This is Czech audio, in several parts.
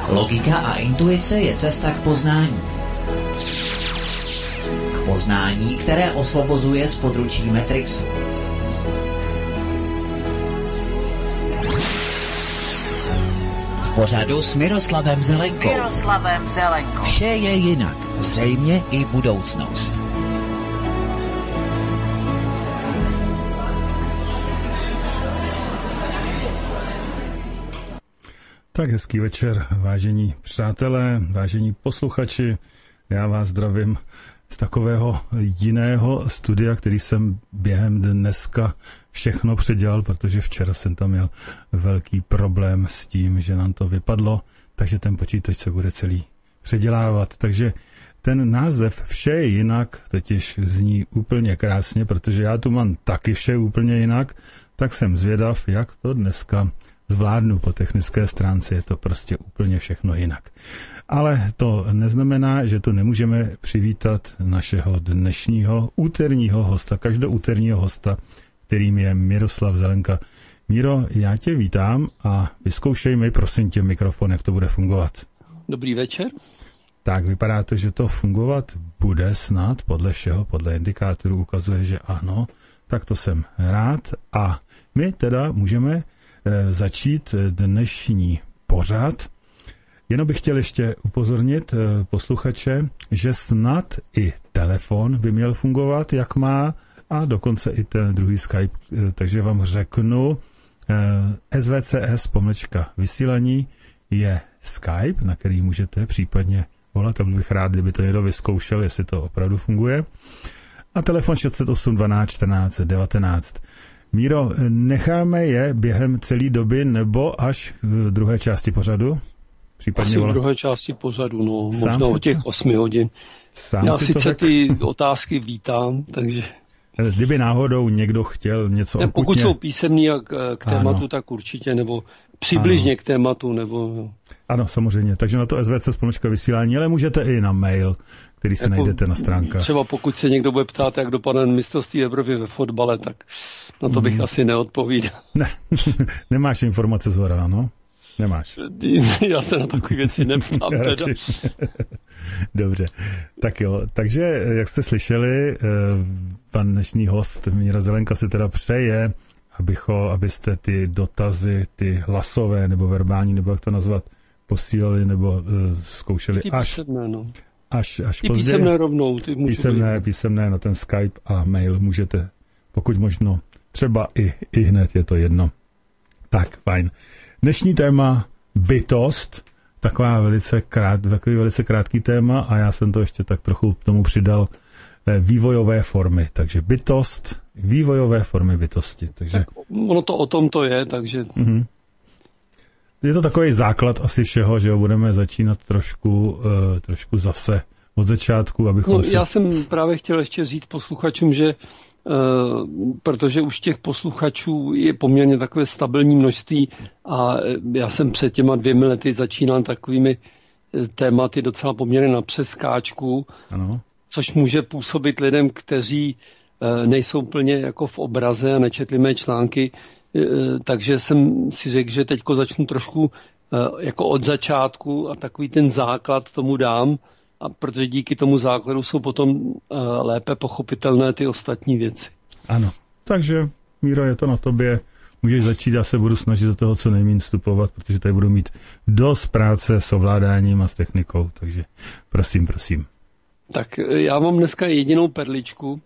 Logika a intuice je cesta k poznání. K poznání, které osvobozuje z područí Matrixu. V pořadu s Miroslavem Zelenkou. Vše je jinak, zřejmě i budoucnost. Tak hezký večer, vážení přátelé, vážení posluchači. Já vás zdravím z takového jiného studia, který jsem během dneska všechno předělal, protože včera jsem tam měl velký problém s tím, že nám to vypadlo, takže ten počítač se bude celý předělávat. Takže ten název Vše je jinak totiž zní úplně krásně, protože já tu mám taky vše úplně jinak, tak jsem zvědav, jak to dneska zvládnu. Po technické stránce je to prostě úplně všechno jinak. Ale to neznamená, že tu nemůžeme přivítat našeho dnešního úterního hosta, každoúterního hosta, kterým je Miroslav Zelenka. Míro, já tě vítám a vyzkoušej mi, prosím tě, mikrofon, jak to bude fungovat. Dobrý večer. Tak vypadá to, že to fungovat bude snad, podle všeho, podle indikátorů ukazuje, že ano, tak to jsem rád a my teda můžeme začít dnešní pořad. Jenom bych chtěl ještě upozornit posluchače, že snad i telefon by měl fungovat, jak má, a dokonce i ten druhý Skype, takže vám řeknu, SVCS-vysílání je Skype, na který můžete případně volat, a byl bych rád, kdyby to někdo vyzkoušel, jestli to opravdu funguje. A telefon 608 12 14 19. Míro, necháme je během celé doby nebo až k druhé části pořadu? Případně asi v druhé části pořadu, no, možná o těch 8 hodin. Já sice ty otázky vítám, takže... Kdyby náhodou někdo chtěl něco okutně... Pokud jsou písemní k tématu, ano, tak určitě, nebo přibližně ano k tématu, nebo... Ano, samozřejmě, takže na to SVC-vysílání, ale můžete i na mail, který si najdete na stránkách. Třeba pokud se někdo bude ptát, jak dopadne mistrovství Evropy ve fotbale, tak na to bych asi neodpovídal. Ne, nemáš informace z hora, ano? Nemáš. Já se na takové věci neptám teda. Dobře, tak jo, takže jak jste slyšeli, pan dnešní host Míra Zelenka si teda přeje, abyste ty dotazy, ty hlasové nebo verbální, nebo jak to nazvat, posílali nebo zkoušeli až později. Písemné rovnou. Písemné na ten Skype a mail můžete, pokud možno, třeba i hned, je to jedno. Tak, fajn. Dnešní téma bytost, takový velice krátký téma, a já jsem to ještě tak trochu k tomu přidal vývojové formy. Takže bytost, vývojové formy bytosti. Takže... Tak ono to o tom to je, takže... Mm-hmm. Je to takový základ asi všeho, že budeme začínat trošku zase od začátku, abychom Já jsem právě chtěl ještě říct posluchačům, že protože už těch posluchačů je poměrně takové stabilní množství a já jsem před těma 2 lety začínal takovými tématy docela poměrně na přeskáčku, ano, což může působit lidem, kteří nejsou plně jako v obraze a nečetli mé články, takže jsem si řekl, že teďko začnu trošku jako od začátku a takový ten základ tomu dám, a protože díky tomu základu jsou potom lépe pochopitelné ty ostatní věci. Ano, takže Míro, je to na tobě, můžeš začít, já se budu snažit do toho co nejméně vstupovat, protože tady budu mít dost práce s ovládáním a s technikou, takže prosím. Tak já mám dneska jedinou perličku,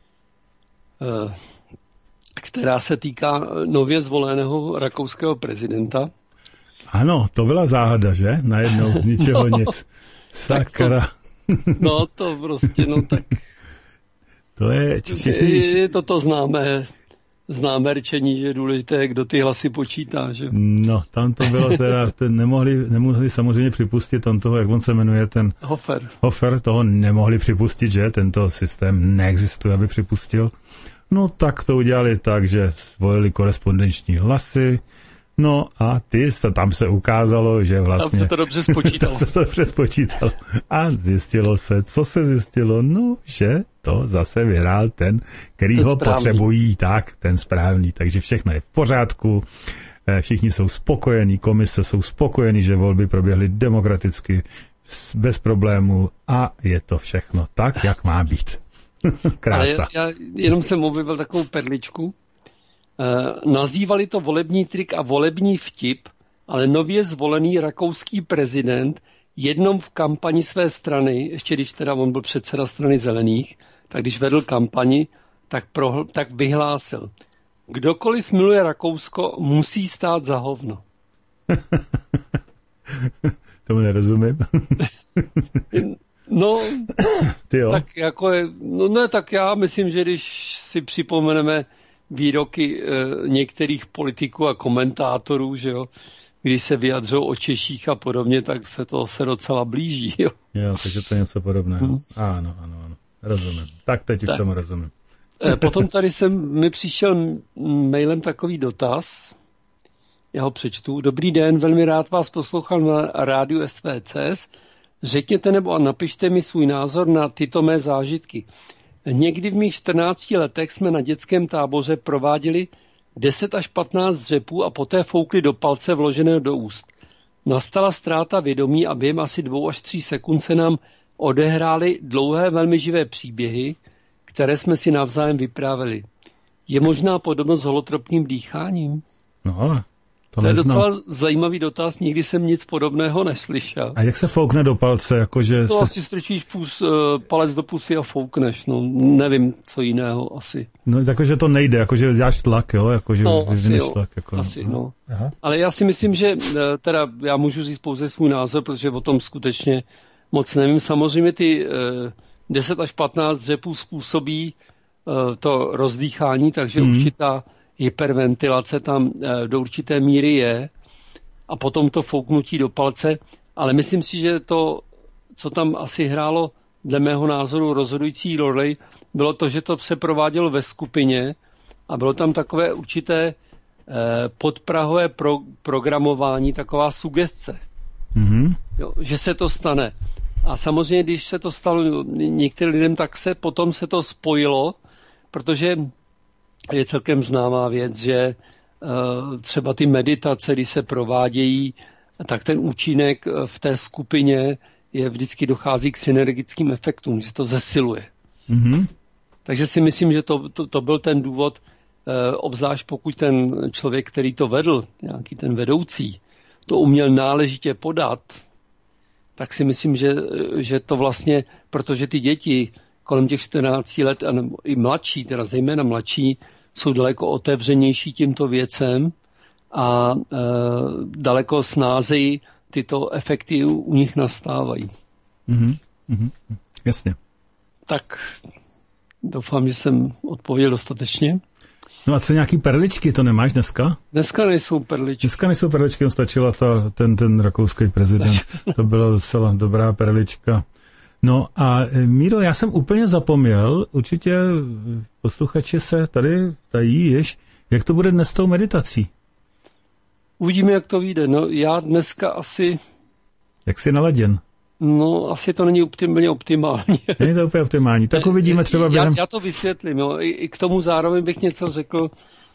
která se týká nově zvoleného rakouského prezidenta. Ano, to byla záhada, že? Najednou ničeho nic. Sakra. To prostě, tak... To je... Je to známé rčení, že je důležité, kdo ty hlasy počítá, že? No, tam to bylo teda, nemohli samozřejmě připustit tam toho, jak on se jmenuje, ten... Hofer, toho nemohli připustit, že? Tento systém neexistuje, aby připustil. No, tak to udělali tak, že zvolili korespondenční hlasy, No a tam se ukázalo, že vlastně... Tam se to dobře spočítalo. A zjistilo se, co se zjistilo? No, že to zase vyhrál ten, který ho potřebují, tak, ten správný. Takže všechno je v pořádku, všichni jsou spokojení, komise jsou spokojení, že volby proběhly demokraticky, bez problémů a je to všechno tak, jak má být. Krása. Já jenom jsem objevil takovou perličku. Nazývali to volební trik a volební vtip, ale nově zvolený rakouský prezident jednou v kampani své strany, ještě když teda on byl předseda strany zelených, tak když vedl kampani, tak vyhlásil: kdokoliv miluje Rakousko, musí stát za hovno. Tomu nerozumím. No, tak jako tak já myslím, že když si připomeneme výroky některých politiků a komentátorů, že jo, když se vyjadřují o Češích a podobně, tak se to docela blíží, jo. Jo, takže to je něco podobného. Ano, rozumím. Tak teď už tomu rozumím. Potom tady mi přišel mailem takový dotaz, já ho přečtu. Dobrý den, velmi rád vás poslouchám na rádiu SVCS. Řekněte nebo napište mi svůj názor na tyto mé zážitky. Někdy v mých 14 letech jsme na dětském táboře prováděli 10 až 15 dřepů a poté foukli do palce vloženého do úst. Nastala ztráta vědomí a během asi 2 až 3 sekund se nám odehrály dlouhé, velmi živé příběhy, které jsme si navzájem vyprávěli. Je možná podobnost s holotropním dýcháním? No, to je docela zajímavý dotaz, nikdy jsem nic podobného neslyšel. A jak se foukne do palce? Jakože to asi strčíš palec do pusy a foukneš, no nevím, co jiného asi. No takže to nejde, jakože děláš tlak, jo? Jakože no, asi jo, tlak, jako, asi, no. Aha. Ale já si myslím, že teda já můžu říct pouze svůj názor, protože o tom skutečně moc nevím. Samozřejmě ty 10 až 15 dřepů způsobí to rozdýchání, takže určitá hyperventilace tam do určité míry je a potom to fouknutí do palce, ale myslím si, že to, co tam asi hrálo dle mého názoru rozhodující roli, bylo to, že to se provádělo ve skupině a bylo tam takové určité podprahové programování, taková sugestce, jo, že se to stane. A samozřejmě, když se to stalo některým lidem, tak potom se to spojilo, protože je celkem známá věc, že třeba ty meditace, když se provádějí, tak ten účinek v té skupině vždycky dochází k synergickým efektům, že to zesiluje. Mm-hmm. Takže si myslím, že to byl ten důvod, obzvlášť pokud ten člověk, který to vedl, nějaký ten vedoucí, to uměl náležitě podat, tak si myslím, že to vlastně, protože ty děti kolem těch 14 let, a i mladší, teda zejména mladší, jsou daleko otevřenější tímto věcem a daleko snázeji tyto efekty u nich nastávají. Mm-hmm. Jasně. Tak doufám, že jsem odpověděl dostatečně. No a co nějaký perličky, to nemáš dneska? Dneska nejsou perličky. Stačila ten rakouský prezident. To byla docela dobrá perlička. No a Míro, já jsem úplně zapomněl, určitě posluchači se tady tají, jak to bude dnes s tou meditací? Uvidíme, jak to vyjde. No já dneska asi... Jak jsi naladěn? No, asi to není úplně optimální. Není to úplně optimální. Tak uvidíme třeba během... Já to vysvětlím. Jo. I k tomu zároveň bych něco řekl.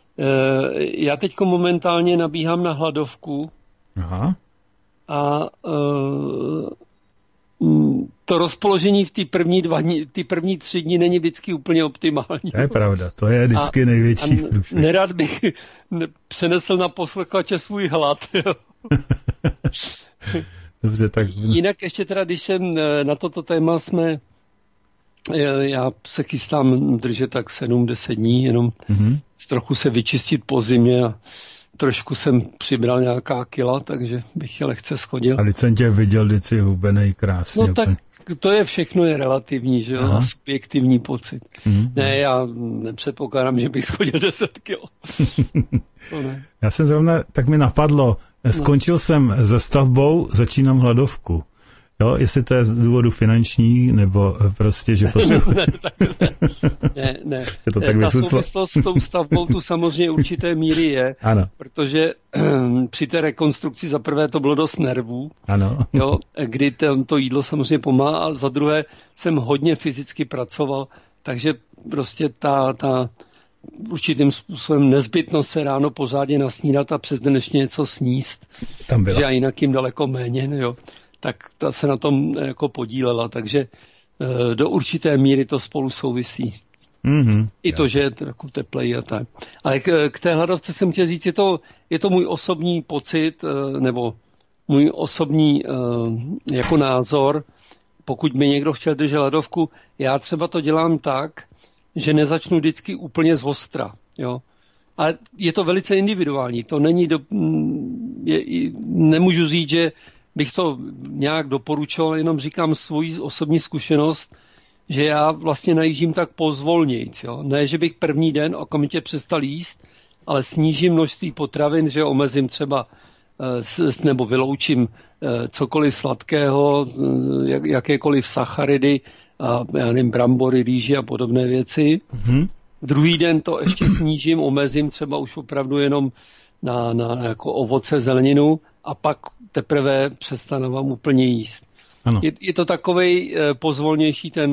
Já teďko momentálně nabíhám na hladovku. Aha. A to rozpoložení v ty první 3 dny není vždycky úplně optimální. To je pravda, to je vždycky největší průšvih. Nerad bych přenesl na posluchače svůj hlad. Jo. Dobře, tak... Jinak ještě teda, když jsem na toto téma já se chystám držet tak 7-10 dní, jenom trochu se vyčistit po zimě a trošku jsem přibral nějaká kila, takže bych je lehce schodil. A když jsem tě viděl, když jsi hubenej krásně. No tak to je všechno je relativní, že jo, a subjektivní pocit. Ne, já nepředpokládám, že bych schodil 10 kilo. To ne. Já jsem zrovna, tak mi napadlo, skončil jsem se stavbou, začínám hladovku. Jo, jestli to je z důvodu finanční, nebo prostě, že Ne. Ta souvislost s tou stavbou tu samozřejmě určité míry je, ano. Protože při té rekonstrukci za prvé to bylo dost nervů, ano. Jo, kdy to jídlo samozřejmě pomáhá, a za druhé jsem hodně fyzicky pracoval, takže prostě ta určitým způsobem nezbytnost se ráno pořádně nasnídat a přes den ještě něco sníst, že a jinak jim daleko méně, jo, tak ta se na tom jako podílela, takže do určité míry to spolu souvisí. I to, že je trochu teplej a tak. Ale k té hladovce jsem chtěl říct, je to můj osobní pocit, nebo můj osobní jako názor. Pokud by někdo chtěl držet hladovku, já třeba to dělám tak, že nezačnu vždycky úplně zostra, jo. Ale je to velice individuální. To není nemůžu říct, že bych to nějak doporučoval, jenom říkám svoji osobní zkušenost, že já vlastně najíždím tak pozvolnějc, jo. Ne, že bych první den okamžitě přestal jíst, ale snížím množství potravin, že omezím třeba nebo vyloučím cokoliv sladkého, jakékoliv sacharidy, a já nevím, brambory, rýži a podobné věci. Druhý den to ještě snížím, omezím třeba už opravdu jenom na jako ovoce, zeleninu, a pak teprve přestanu vám úplně jíst. Ano. Je to takovej pozvolnější ten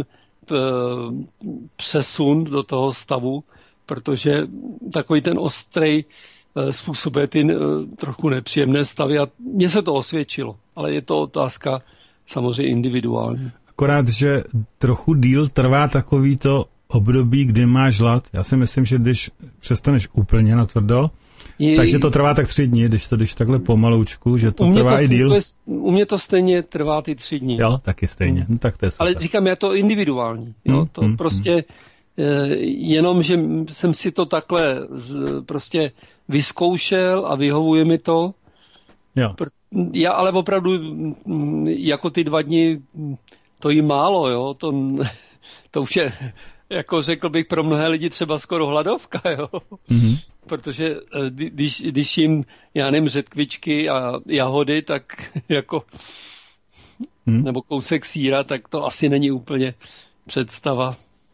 přesun do toho stavu, protože takový ten ostrej způsobuje ty trochu nepříjemné stavy a mně se to osvědčilo, ale je to otázka samozřejmě individuální. Akorát, že trochu díl trvá takovýto období, kdy máš hlad. Já si myslím, že když přestaneš úplně natvrdo, takže to trvá tak 3 dny, když takhle pomaloučku, že to trvá i díl. U mě to stejně trvá ty 3 dny. Jo, taky stejně. No, tak to je super. Ale říkám, je to individuální. Jo? To prostě jenom, že jsem si to takhle prostě vyzkoušel a vyhovuje mi to. Jo. Já ale opravdu jako ty 2 dny to jí málo, jo. To už je, jako řekl bych, pro mnohé lidi třeba skoro hladovka, jo. Protože když jim, já nevím, řetkvičky a jahody, tak jako nebo kousek sýra, tak to asi není úplně představa.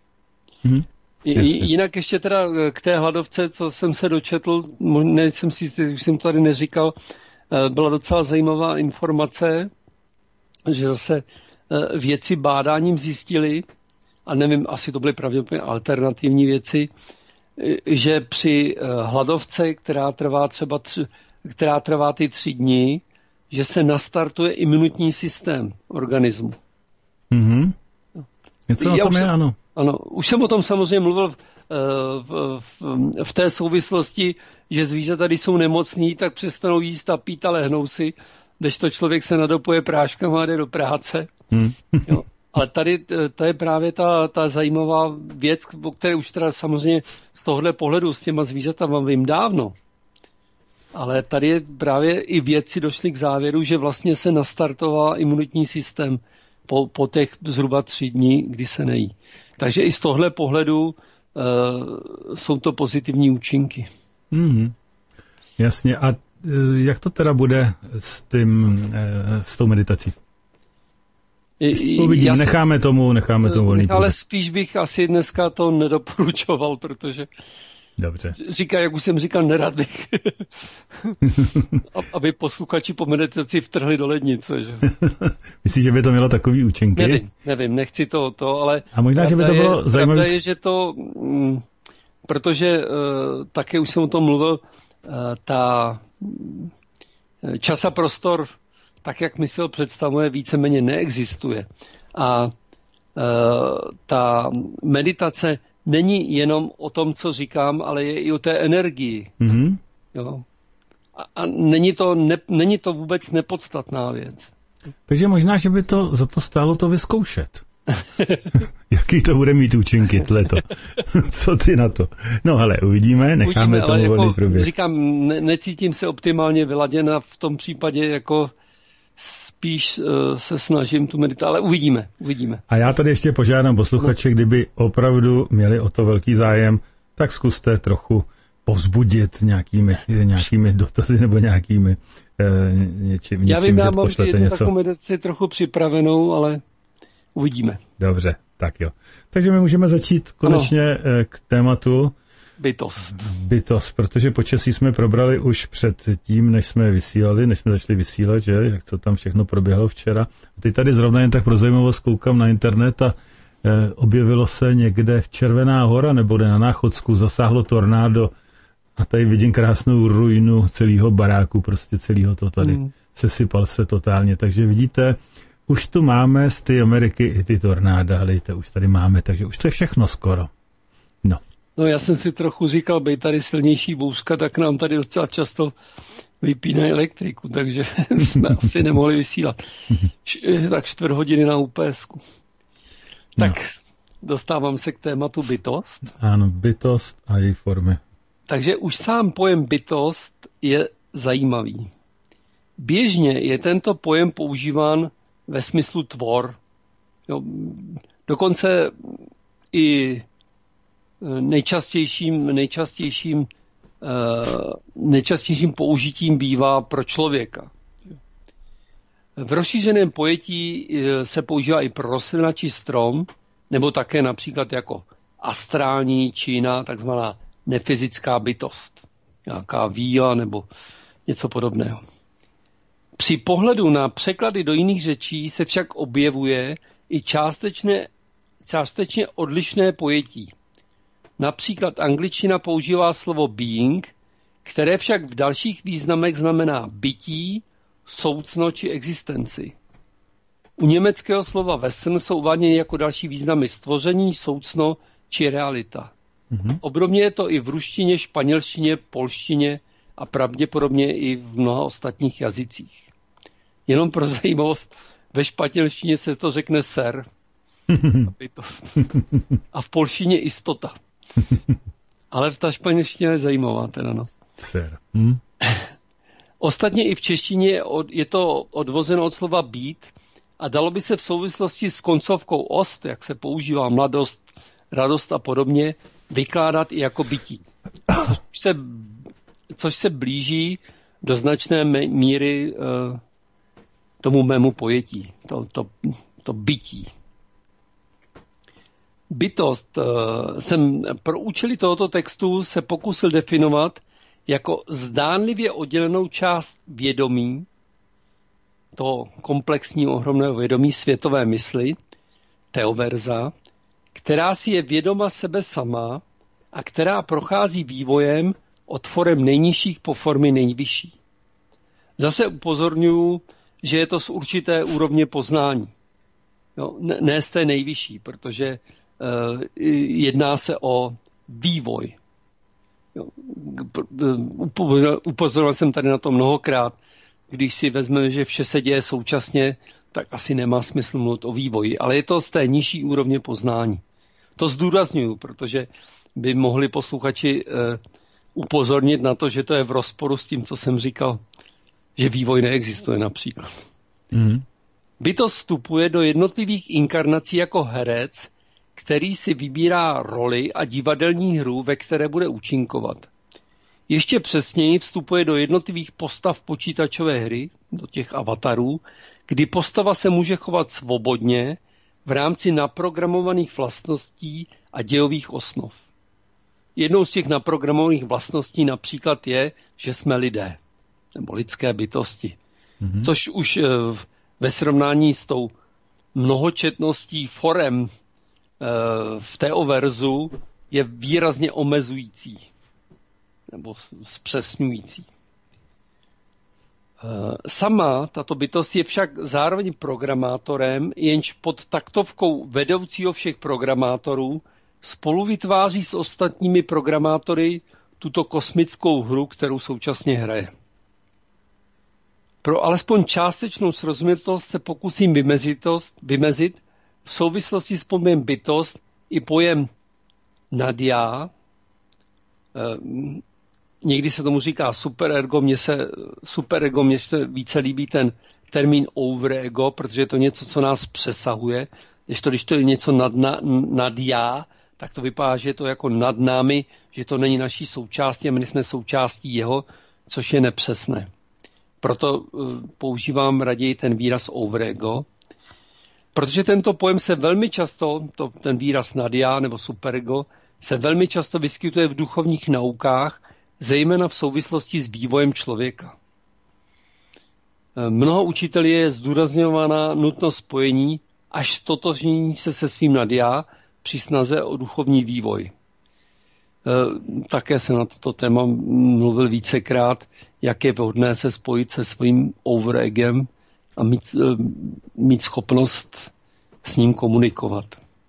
Jinak ještě teda k té hladovce, co jsem se dočetl, nejsem si jistý, už jsem to tady neříkal, byla docela zajímavá informace, že zase vědci bádáním zjistili, a nevím, asi to byly pravděpodobně alternativní věci, že při hladovce, která trvá ty 3 dny, že se nastartuje imunitní systém organismu. Něco o tom je, ano. Ano, už jsem o tom samozřejmě mluvil v té souvislosti, že zvířata, když jsou nemocní, tak přestanou jíst a pít a lehnou si, kdežto člověk se nadopuje práškama a jde do práce. Jo. Ale tady to je právě ta zajímavá věc, o které už teda samozřejmě z tohohle pohledu s těma zvířatama vím dávno. Ale tady je právě i vědci došli k závěru, že vlastně se nastartoval imunitní systém po těch zhruba 3 dní, kdy se nejí. Takže i z tohle pohledu jsou to pozitivní účinky. Jasně. A jak to teda bude s tou meditací? Uvidím, necháme tomu volný. Ale spíš bych asi dneska to nedoporučoval, protože dobře. Jak už jsem říkal, nerad bych, aby posluchači po meditaci vtrhli do lednice. Že? Myslíš, že by to mělo takový účinky? Nevím, nechci to, ale... A možná, že by to bylo zajímavé... Pravda je, že to, protože také už jsem o tom mluvil, ta čas a prostor, tak jak my si ho představuje, víceméně neexistuje. A ta meditace není jenom o tom, co říkám, ale je i o té energii. Jo. A není to vůbec nepodstatná věc. Takže možná, že by to za to stálo to vyzkoušet. Jaký to bude mít účinky, tohleto. Co ty na to? No ale uvidíme, necháme tomu volný průběh. Říkám, necítím se optimálně vyladěna v tom případě, jako spíš se snažím tu meditaci, ale uvidíme. A já tady ještě požádám posluchače, kdyby opravdu měli o to velký zájem, tak zkuste trochu povzbudit nějakými dotazy nebo nějakými něčím. Já vím, já mám jednu takovou meditaci trochu připravenou, ale uvidíme. Dobře, tak jo. Takže my můžeme začít konečně k tématu Bytost, protože počasí jsme probrali už před tím, než jsme začali vysílat, že, jak to tam všechno proběhlo včera. A teď tady zrovna jen tak pro zajímavost koukám na internet a objevilo se někde Červená hora nebo na Náchodsku, zasáhlo tornádo a tady vidím krásnou ruinu celého baráku, prostě celého to tady. Sesypal se totálně, takže vidíte, už tu máme z té Ameriky i ty tornáda, hlejte, už tady máme, takže už to je všechno skoro. No já jsem si trochu říkal, bej tady silnější bouřka, tak nám tady docela často vypínají elektriku, takže jsme asi nemohli vysílat. Tak 4 hodiny na UPS-ku. Tak dostávám se k tématu bytost. Ano, bytost a její formy. Takže už sám pojem bytost je zajímavý. Běžně je tento pojem používán ve smyslu tvor. Jo, dokonce i nejčastějším použitím bývá pro člověka. V rozšířeném pojetí se používá i pro rostlina či strom, nebo také například jako astrální či jiná takzvaná nefyzická bytost. Nějaká víla nebo něco podobného. Při pohledu na překlady do jiných řečí se však objevuje i částečně odlišné pojetí. Například angličtina používá slovo being, které však v dalších významech znamená bytí, soucno či existenci. U německého slova Wesen jsou uváděny jako další významy stvoření, soucno či realita. Obdobně je to i v ruštině, španělštině, polštině a pravděpodobně i v mnoha ostatních jazycích. Jenom pro zajímavost, ve španělštině se to řekne ser, a v polštině istota. Ale ta španělština je zajímavá teda, no. Ser. Ostatně i v češtině je to odvozeno od slova být a dalo by se v souvislosti s koncovkou ost, jak se používá mladost, radost a podobně, vykládat i jako bytí. Což se blíží do značné míry tomu mému pojetí, to bytí. Bytost jsem pro účely tohoto textu se pokusil definovat jako zdánlivě oddělenou část vědomí, toho komplexního ohromného vědomí světové mysli, teoverza, která si je vědoma sebe sama a která prochází vývojem od forem nejnižších po formy nejvyšší. Zase upozorňuji, že je to z určité úrovně poznání. No, ne z té nejvyšší, protože jedná se o vývoj. Upozoril jsem tady na to mnohokrát. Když si vezmeme, že vše se děje současně, tak asi nemá smysl mluvit o vývoji. Ale je to z té nižší úrovně poznání. To zdůrazňuju, protože by mohli posluchači upozornit na to, že to je v rozporu s tím, co jsem říkal, že vývoj neexistuje například. Bytost vstupuje do jednotlivých inkarnací jako herec, který si vybírá roli a divadelní hru, ve které bude účinkovat. Ještě přesněji vstupuje do jednotlivých postav počítačové hry, do těch avatarů, kdy postava se může chovat svobodně v rámci naprogramovaných vlastností a dějových osnov. Jednou z těch naprogramovaných vlastností například je, že jsme lidé, nebo lidské bytosti. Což už ve srovnání s tou mnohočetností forem v teoverzu je výrazně omezující nebo zpřesňující. Sama tato bytost je však zároveň programátorem, jenž pod taktovkou vedoucího všech programátorů spolu vytváří s ostatními programátory tuto kosmickou hru, kterou současně hraje. Pro alespoň částečnou srozumitelnost se pokusím vymezit v souvislosti s pojmem bytost i pojem nadja. Někdy se tomu říká superego, mně se více líbí ten termín overego, protože je to něco, co nás přesahuje. Když to je něco nad já, tak to vypadá, že je to jako nad námi, že to není naší součástí a my jsme součástí jeho, což je nepřesné. Proto používám raději ten výraz overego, protože tento pojem se velmi často, ten výraz nadia nebo superego, se velmi často vyskytuje v duchovních naukách, zejména v souvislosti s vývojem člověka. Mnoho učitelů je zdůrazňována nutnost spojení až stotožnění se svým nadia při snaze o duchovní vývoj. Také se na toto téma mluvil vícekrát, jak je vhodné se spojit se svým overegem a mít schopnost s ním komunikovat.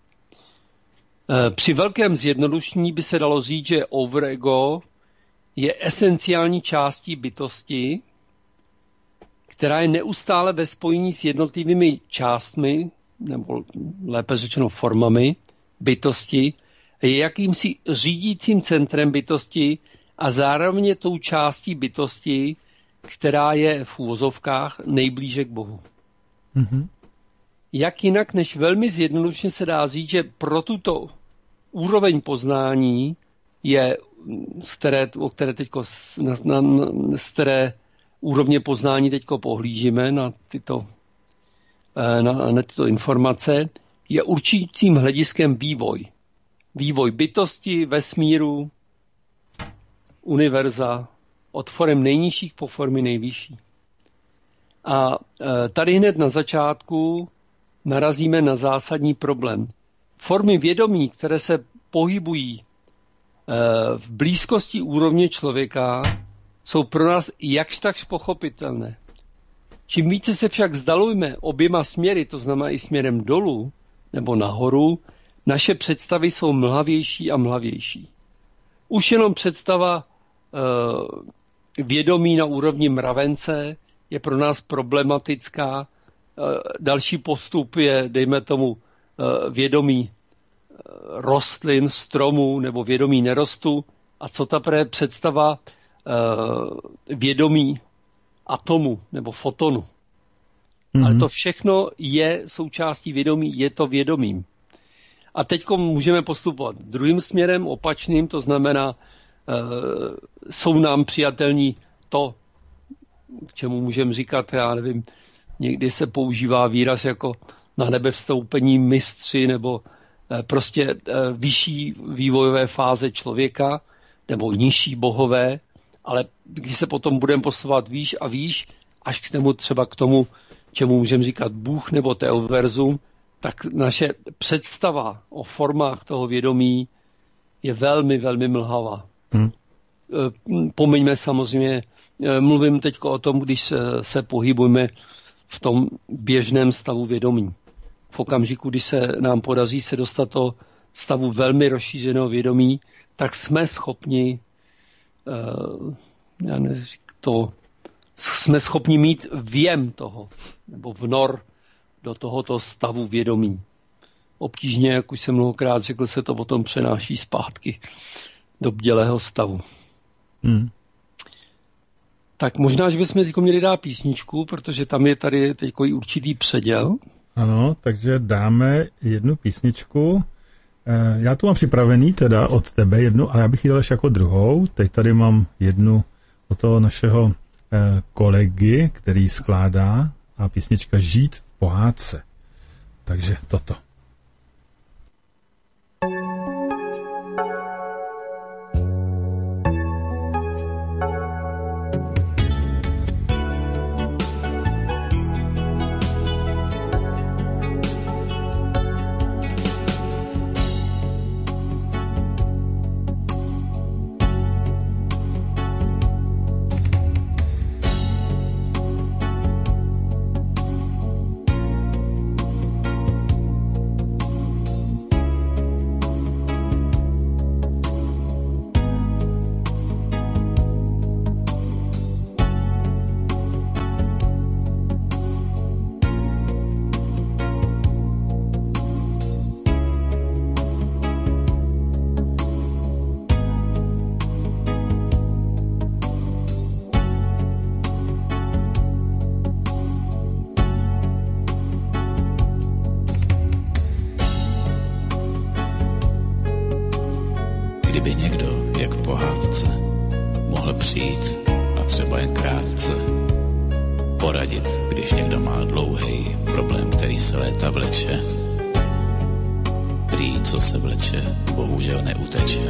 Při velkém zjednodušení by se dalo říct, že overego je esenciální částí bytosti, která je neustále ve spojení s jednotlivými částmi, nebo lépe řečeno formami bytosti, je jakýmsi řídícím centrem bytosti a zároveň je tou částí bytosti, která je v úvozovkách nejblíže k Bohu. Mm-hmm. Jak jinak, než velmi zjednodušeně se dá říct, že pro tuto úroveň poznání je, z které úrovně poznání teďko pohlížíme na tyto informace, je určujícím hlediskem vývoj. Vývoj bytosti, vesmíru, univerza, od forem nejnižších po formy nejvyšší. A tady hned na začátku narazíme na zásadní problém. Formy vědomí, které se pohybují v blízkosti úrovně člověka, jsou pro nás jakž takž pochopitelné. Čím více se však vzdalujeme oběma směry, to znamená i směrem dolů nebo nahoru, naše představy jsou mlhavější a mlhavější. Už jenom představa vědomí na úrovni mravence je pro nás problematická. Další postup je, dejme tomu, vědomí rostlin, stromů nebo vědomí nerostu. A co ta představa vědomí atomu nebo fotonu. Mm-hmm. Ale to všechno je součástí vědomí, je to vědomím. A teď můžeme postupovat druhým směrem, opačným, to znamená, jsou nám přijatelní to, k čemu můžeme říkat, já nevím, někdy se používá výraz jako na nebe vstoupení mistři nebo prostě vyšší vývojové fáze člověka nebo nižší bohové, ale když se potom budeme posouvat výš a výš, až k tomu, čemu můžeme říkat Bůh nebo teoverzum, tak naše představa o formách toho vědomí je velmi, velmi mlhavá. Pomeňme samozřejmě, mluvím teď o tom, když se pohybujeme v tom běžném stavu vědomí. V okamžiku, kdy se nám podaří se dostat do stavu velmi rozšířeného vědomí, tak jsme schopni jsme schopni mít věm toho, nebo vnor do tohoto stavu vědomí. Obtížně, jak už jsem mnohokrát řekl, se to potom přenáší zpátky do bdělého stavu. Tak možná, že bychom teď měli dát písničku, protože tam je tady teď určitý předěl. Ano, takže dáme jednu písničku. Já tu mám připravený teda od tebe jednu, ale já bych ji dal ještě jako druhou. Teď tady mám jednu od toho našeho kolegy, který skládá, a písnička Žít v pohádce. Takže toto. třeba jen krátce poradit, když někdo má dlouhý problém, který se léta vleče. Prý, co se vleče, bohužel neuteče.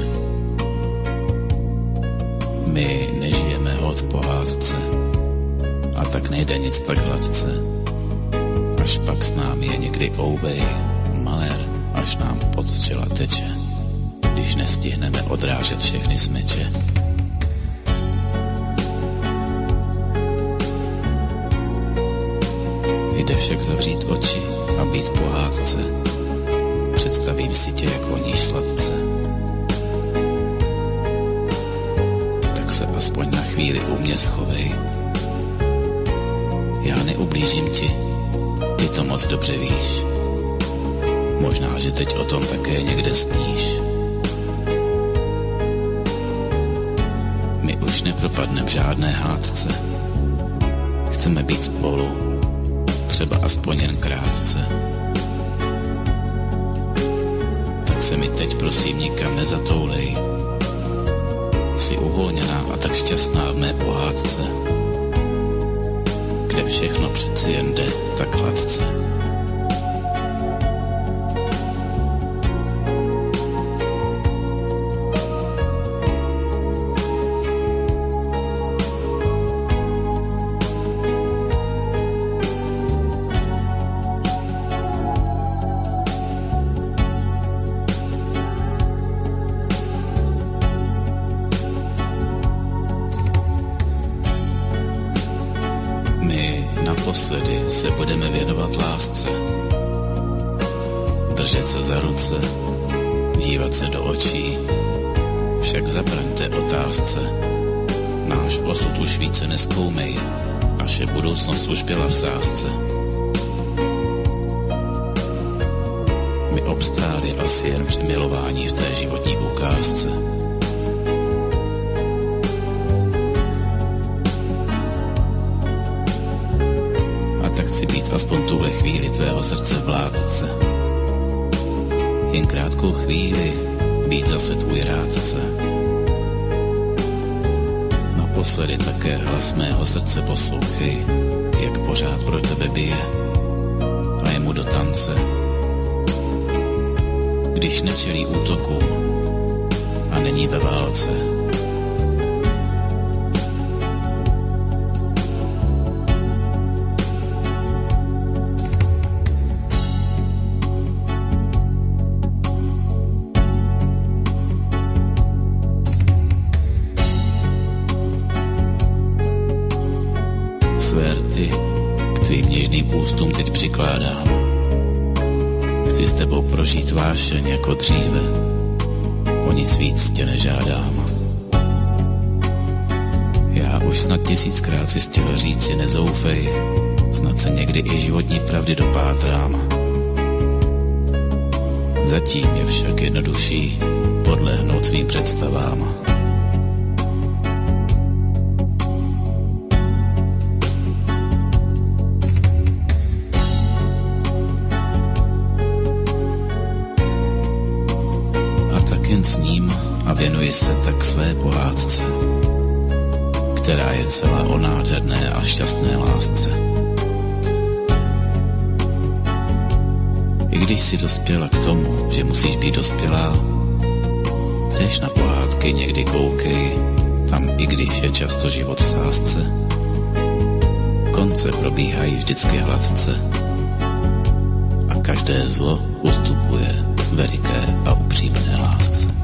My nežijeme hod po hádce, a tak nejde nic tak hladce. Až pak s námi je někdy oubej, malér, až nám pod čela teče, když nestihneme odrážet všechny smyče. Jde však zavřít oči a být v pohádce. Představím si tě, jak voníš sladce. Tak se aspoň na chvíli u mě schovej. Já neublížím ti, ty to moc dobře víš. Možná, že teď o tom také někde sníš. My už nepropadneme žádné hádce. Chceme být spolu, třeba aspoň jen krátce. Tak se mi teď prosím nikam nezatoulej. Jsi uvolněná a tak šťastná v mé pohádce, kde všechno přeci jen jde tak hladce. Naposledy se budeme věnovat lásce, držet se za ruce, dívat se do očí, však zabraňte otázce. Náš osud už více nezkoumej, naše budoucnost už byla v sázce. My obstáli asi jen při milování v té životní ukázce. Chci být aspoň tuhle chvíli tvého srdce vládce. Jen krátkou chvíli být zase tvůj rádce. Naposledy také hlas mého srdce poslouchej, jak pořád pro tebe bije a je mu do tance. Když nečelí útokům a není ve válce. Ústům teď přikládám. Chci s tebou prožít vášeň jako dříve, o nic víc tě nežádám. Já už snad 1000krát si chtěl říci nezoufej, snad se někdy i životní pravdy dopátrám. Zatím je však jednodušší podlehnout svým představám. S ním a věnuji se tak své pohádce, která je celá o nádherné a šťastné lásce. I když si dospěla k tomu, že musíš být dospělá, též na pohádky někdy koukej, tam i když je často život v sázce. Konce probíhají vždycky hladce a každé zlo ustupuje veliké a upřímné lásce.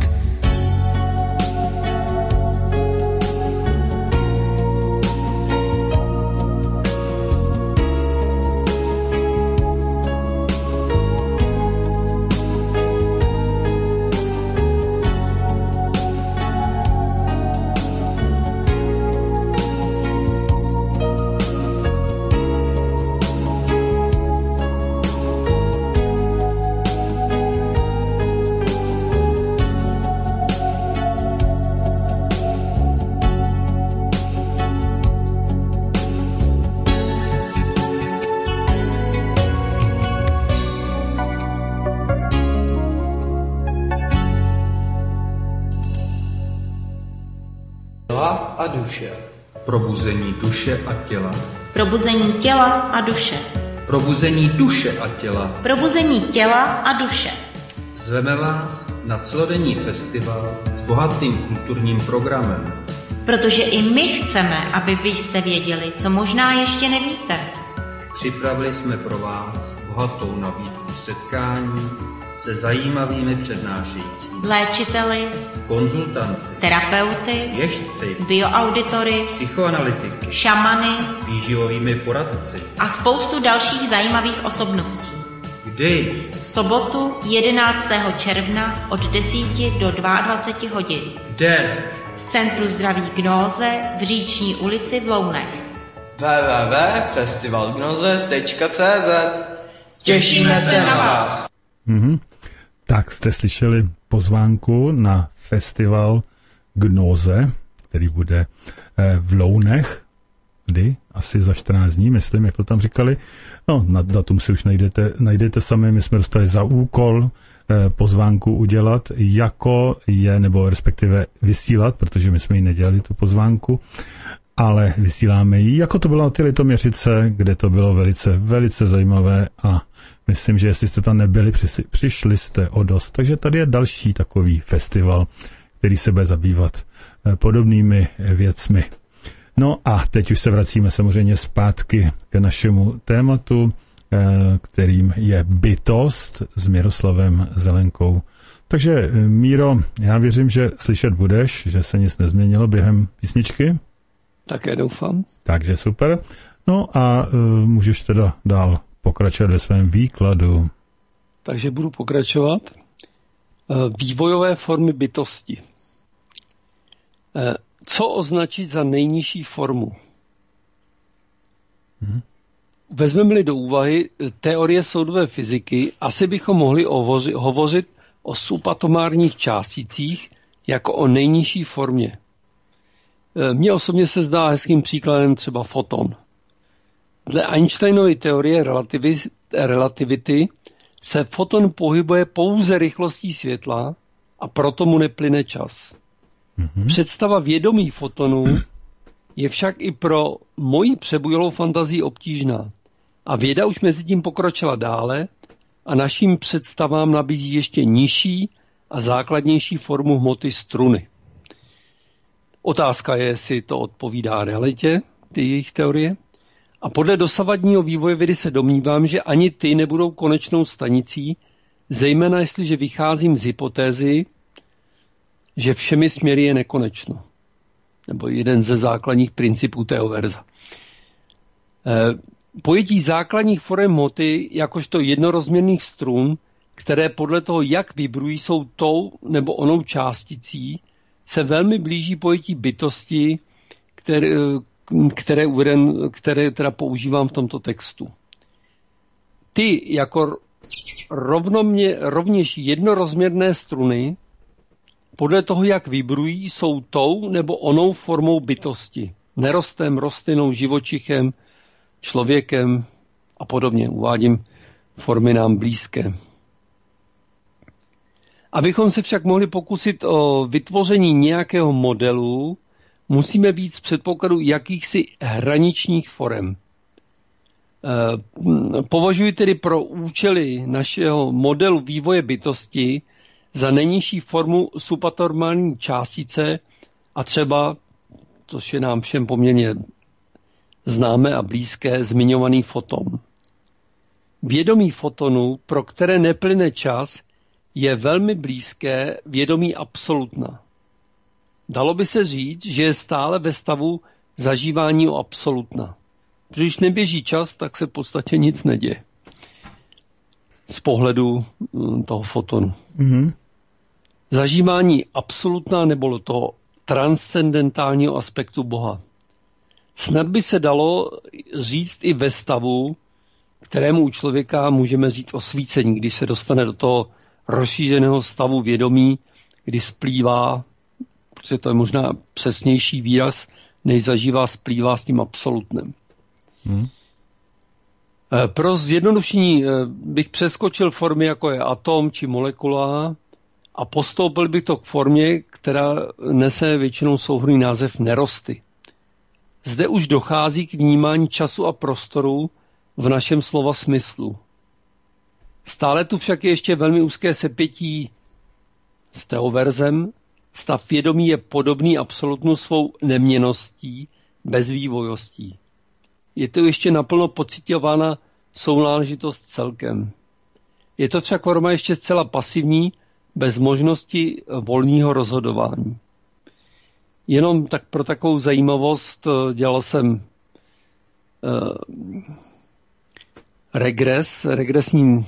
A duše. Probuzení duše a těla. Probuzení těla a duše. Probuzení duše a těla. Probuzení těla a duše. Zveme vás na celodenní festival s bohatým kulturním programem. Protože i my chceme, aby vy jste věděli, co možná ještě nevíte. Připravili jsme pro vás bohatou nabídku setkání se zajímavými přednášejícími, Léčiteli, konzultanty, terapeuty, ježci, bioauditory, psychoanalytiky, šamany výživovými poradci. a spoustu dalších zajímavých osobností. Kdy? V sobotu 11. června od 10 do 22 hodin. Kde? V Centru zdraví Gnóze v Říční ulici v Lounech. www.festivalgnoze.cz. Těšíme se na vás. Tak jste slyšeli pozvánku na festival Gnóze, který bude v Lounech, kdy? Asi za 14 dní, myslím, jak to tam říkali. No, na datum si už najdete sami, my jsme dostali za úkol pozvánku udělat, nebo respektive vysílat, protože my jsme ji nedělali, tu pozvánku, ale vysíláme ji, jako to bylo na ty Litoměřice, kde to bylo velice, velice zajímavé a myslím, že jestli jste tam nebyli, přišli jste o dost. Takže tady je další takový festival, který se bude zabývat podobnými věcmi. No a teď už se vracíme samozřejmě zpátky k našemu tématu, kterým je bytost s Miroslavem Zelenkou. Takže Míro, já věřím, že slyšet budeš, že se nic nezměnilo během písničky. Také doufám. Takže super. No a můžeš teda dál pokračovat ve svém výkladu. Takže budu pokračovat. Vývojové formy bytosti. Co označit za nejnižší formu? Vezmeme-li do úvahy teorie soudové fyziky, asi bychom mohli hovořit o subatomárních částicích jako o nejnižší formě. Mně osobně se zdá hezkým příkladem třeba foton. Dle Einsteinovy teorie relativity se foton pohybuje pouze rychlostí světla a proto mu neplyne čas. Představa vědomí fotonů je však i pro moji přebujelou fantazii obtížná. A věda už mezi tím pokročila dále a našim představám nabízí ještě nižší a základnější formu hmoty struny. Otázka je, jestli to odpovídá realitě, ty jejich teorie. A podle dosavadního vývoje vědy se domnívám, že ani ty nebudou konečnou stanicí, zejména jestliže vycházím z hypotézy, že všemi směry je nekonečno. Nebo jeden ze základních principů teoverza. Pojetí základních forem hmoty jakožto jednorozměrných strun, které podle toho, jak vibrují, jsou tou nebo onou částicí, se velmi blíží pojetí bytosti, které teda používám v tomto textu. Ty jako rovněž jednorozměrné struny podle toho, jak vibrují, jsou tou nebo onou formou bytosti. Nerostem, rostlinou, živočichem, člověkem a podobně. Uvádím formy nám blízké. Abychom se však mohli pokusit o vytvoření nějakého modelu, musíme být z předpokladu jakýchsi hraničních forem. Považuji tedy pro účely našeho modelu vývoje bytosti za nejnižší formu subatomární částice a třeba, což je nám všem poměrně známé a blízké, zmiňovaný foton. Vědomí fotonu, pro které neplyne čas, je velmi blízké vědomí absolutna. Dalo by se říct, že je stále ve stavu zažívání o absolutna. Když neběží čas, tak se v podstatě nic neděje. Z pohledu toho fotonu. Zažívání absolutna nebo toho transcendentálního aspektu Boha. Snad by se dalo říct i ve stavu, kterému u člověka můžeme říct osvícení, když se dostane do toho rozšířeného stavu vědomí, kdy splývá, protože to je možná přesnější výraz, než zažívá, splývá s tím absolutnem. Pro zjednodušení bych přeskočil formy, jako je atom či molekula, a postoupil bych to k formě, která nese většinou souhrnný název nerosty. Zde už dochází k vnímání času a prostoru v našem slova smyslu. Stále tu však je ještě velmi úzké sepětí s teoverzem. Stav vědomí je podobný absolutnu svou neměnností, bezvývojostí. Je to ještě naplno pocitována sounáležitost celkem. Je to však forma ještě zcela pasivní, bez možnosti volného rozhodování. Jenom tak pro takovou zajímavost dělal jsem regresní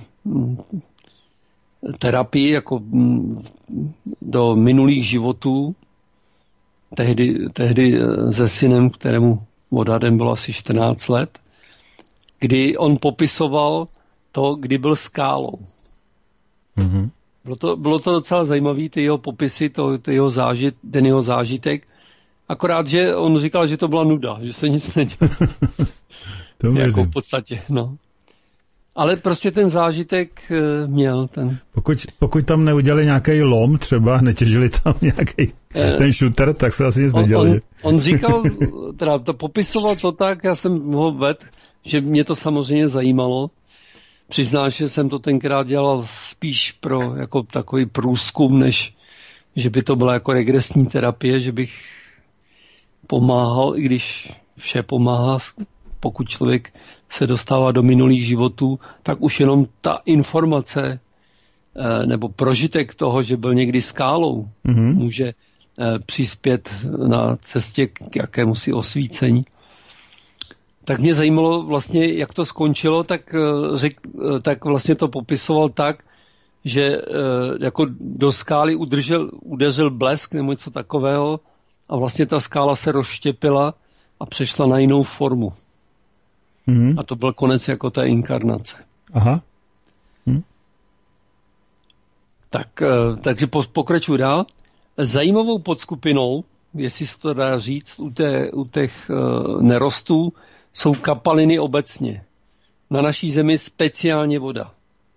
terapii jako do minulých životů. Tehdy se synem, kterému odhadem bylo asi 14 let, kdy on popisoval to, kdy byl skálou. Mm-hmm. Bylo to docela zajímavé, ty jeho popisy, ten jeho zážitek. Akorát, že on říkal, že to byla nuda, že se nic nedělo. Jako v podstatě, no. Ale prostě ten zážitek měl. Pokud tam neudělali nějaký lom třeba, netěžili tam nějaký ten shooter, tak se asi nic nedělali. On říkal, teda to popisoval to tak, já jsem ho vedl, že mě to samozřejmě zajímalo. Přiznám, že jsem to tenkrát dělal spíš pro jako takový průzkum, než že by to byla jako regresní terapie, že bych pomáhal, i když vše pomáhá, pokud člověk se dostává do minulých životů, tak už jenom ta informace nebo prožitek toho, že byl někdy skálou, může přispět na cestě k jakémusi osvícení. Tak mě zajímalo vlastně, jak to skončilo, tak vlastně to popisoval tak, že jako do skály udeřil blesk nebo něco takového a vlastně ta skála se rozštěpila a přešla na jinou formu. Mm-hmm. A to byl konec jako té inkarnace. Aha. Takže pokračuju dál. Zajímavou podskupinou, jestli se to dá říct, u těch nerostů, jsou kapaliny obecně. Na naší zemi speciálně voda.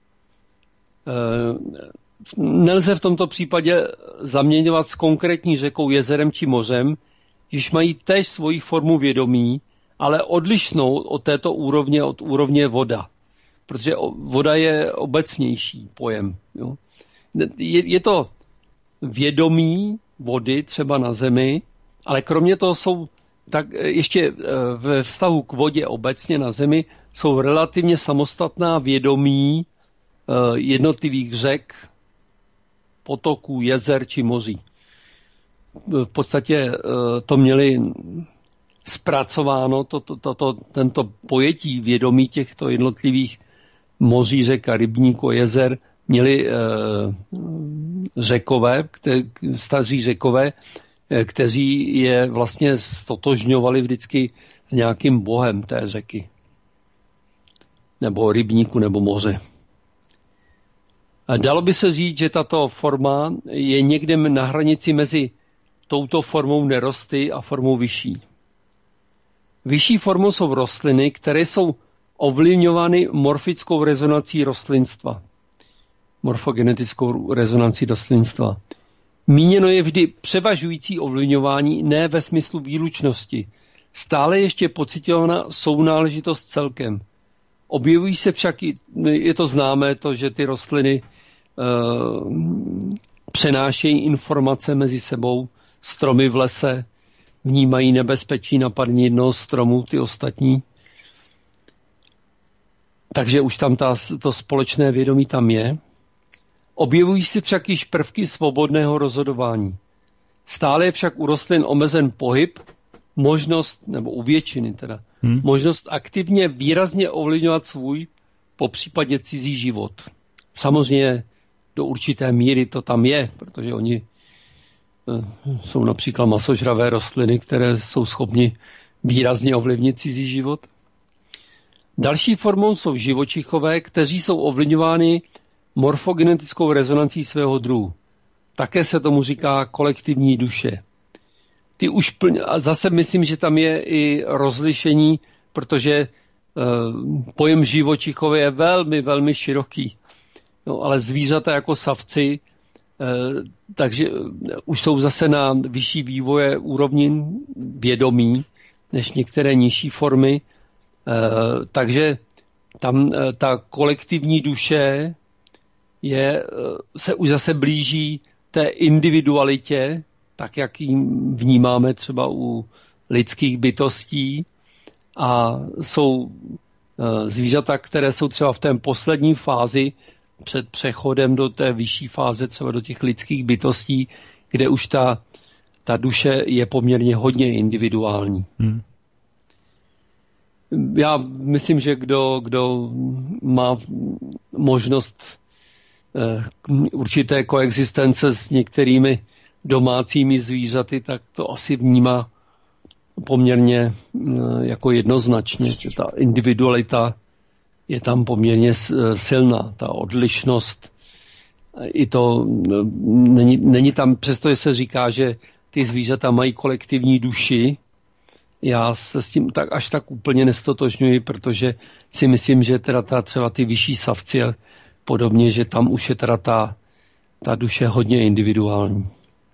Nelze v tomto případě zaměňovat s konkrétní řekou, jezerem či mořem, když mají též svoji formu vědomí, ale odlišnou od této úrovně, od úrovně voda. Protože voda je obecnější pojem. Jo. Je to vědomí vody třeba na zemi, ale kromě toho jsou tak ještě ve vztahu k vodě obecně na zemi jsou relativně samostatná vědomí jednotlivých řek, potoků, jezer či moří. V podstatě to měli zpracováno, tento pojetí vědomí těchto jednotlivých moří, řek a rybníků, jezer, měli řekové, staří řekové, kteří je vlastně stotožňovali vždycky s nějakým bohem té řeky. Nebo rybníku, nebo moře. A dalo by se říct, že tato forma je někde na hranici mezi touto formou nerosty a formou vyšší. Vyšší formou jsou rostliny, které jsou ovlivňovány morfickou rezonancí rostlinstva. Morfogenetickou rezonancí rostlinstva. Míněno je vždy převažující ovlivňování, ne ve smyslu výlučnosti. Stále ještě pocitována sounáležitost celkem. Objevují se však, je to známé, to, že ty rostliny přenášejí informace mezi sebou, stromy v lese vnímají nebezpečí napadení jednoho stromu, ty ostatní. Takže už tam to společné vědomí tam je. Objevují se však již prvky svobodného rozhodování. Stále je však u rostlin omezen pohyb, možnost, nebo u většiny teda, možnost aktivně výrazně ovlivňovat svůj, popřípadě cizí život. Samozřejmě do určité míry to tam je, protože oni jsou například masožravé rostliny, které jsou schopni výrazně ovlivnit cizí život. Další formou jsou živočichové, kteří jsou ovlivňováni morfogenetickou rezonancí svého druhu. Také se tomu říká kolektivní duše. A zase myslím, že tam je i rozlišení, protože pojem živočichové je velmi, velmi široký. No, ale zvířata jako savci, takže už jsou zase na vyšší vývoje úrovni vědomí, než některé nižší formy. Takže tam ta kolektivní duše se už zase blíží té individualitě, tak jak ji vnímáme třeba u lidských bytostí, a jsou zvířata, které jsou třeba v té poslední fázi před přechodem do té vyšší fáze, třeba do těch lidských bytostí, kde už ta duše je poměrně hodně individuální. Já myslím, že kdo má možnost určité koexistence s některými domácími zvířaty, tak to asi vnímá poměrně jako jednoznačně, že ta individualita je tam poměrně silná, ta odlišnost. I to není tam, přestože se říká, že ty zvířata mají kolektivní duši, já se s tím až tak úplně nestotožňuji, protože si myslím, že teda třeba ty vyšší savci a podobně, že tam už je teda ta duše hodně individuální.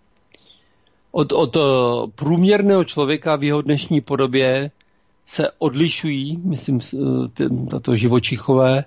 Od průměrného člověka v jeho dnešní podobě se odlišují, myslím, tato živočichové,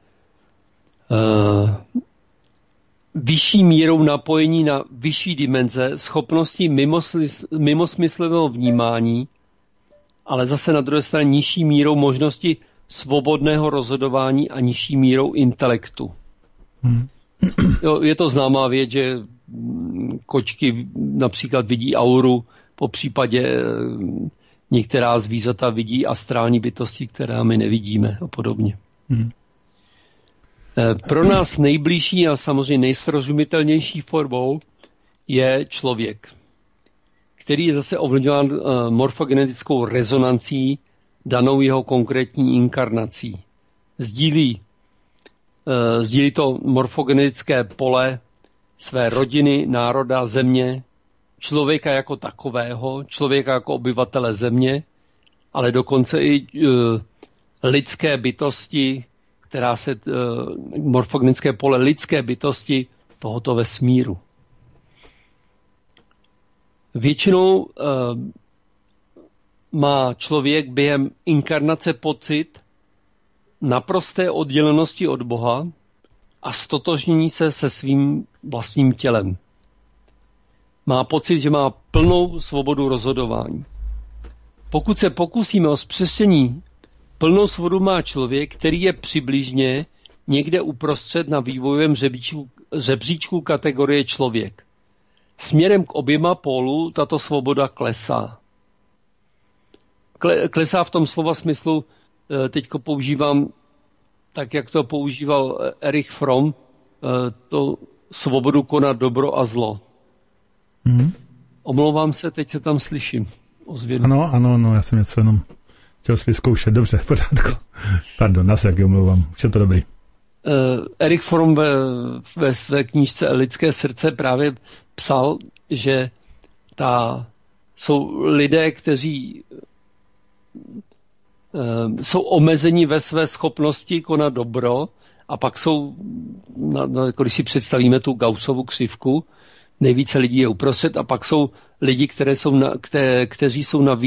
vyšší mírou napojení na vyšší dimenze, schopností mimosmyslového vnímání, ale zase na druhé straně nižší mírou možnosti svobodného rozhodování a nižší mírou intelektu. Jo, je to známá věc, že kočky například vidí auru, po případě některá zvířata vidí astrální bytosti, které my nevidíme a podobně. Pro nás nejbližší a samozřejmě nejsrozumitelnější formou je člověk, který je zase ovlivňován morfogenetickou rezonancí danou jeho konkrétní inkarnací. Sdílí to morfogenetické pole své rodiny, národa, země, člověka jako takového, člověka jako obyvatele země, ale dokonce i lidské bytosti, morfogenetické pole lidské bytosti tohoto vesmíru. Většinou má člověk během inkarnace pocit naprosté oddělenosti od Boha a stotožnění se svým vlastním tělem. Má pocit, že má plnou svobodu rozhodování. Pokud se pokusíme o zpřesnění, plnou svobodu má člověk, který je přibližně někde uprostřed na vývojovém žebříčku kategorie člověk. Směrem k oběma pólů tato svoboda klesá. Klesá v tom slova smyslu, teďko používám tak, jak to používal Erich Fromm, to svobodu konat dobro a zlo. Omlouvám se, teď se tam slyším. Ano, já jsem něco jenom chtěl si vyzkoušet. Dobře, v pořádku. Pardon, já se taky omlouvám. Už je to dobrý. Erich Fromm ve své knížce Lidské srdce právě psal, že jsou lidé, kteří jsou omezeni ve své schopnosti konat dobro, a pak jsou, když si představíme tu Gaussovu křivku, nejvíce lidí je uprostřed, a pak jsou lidi, kteří jsou na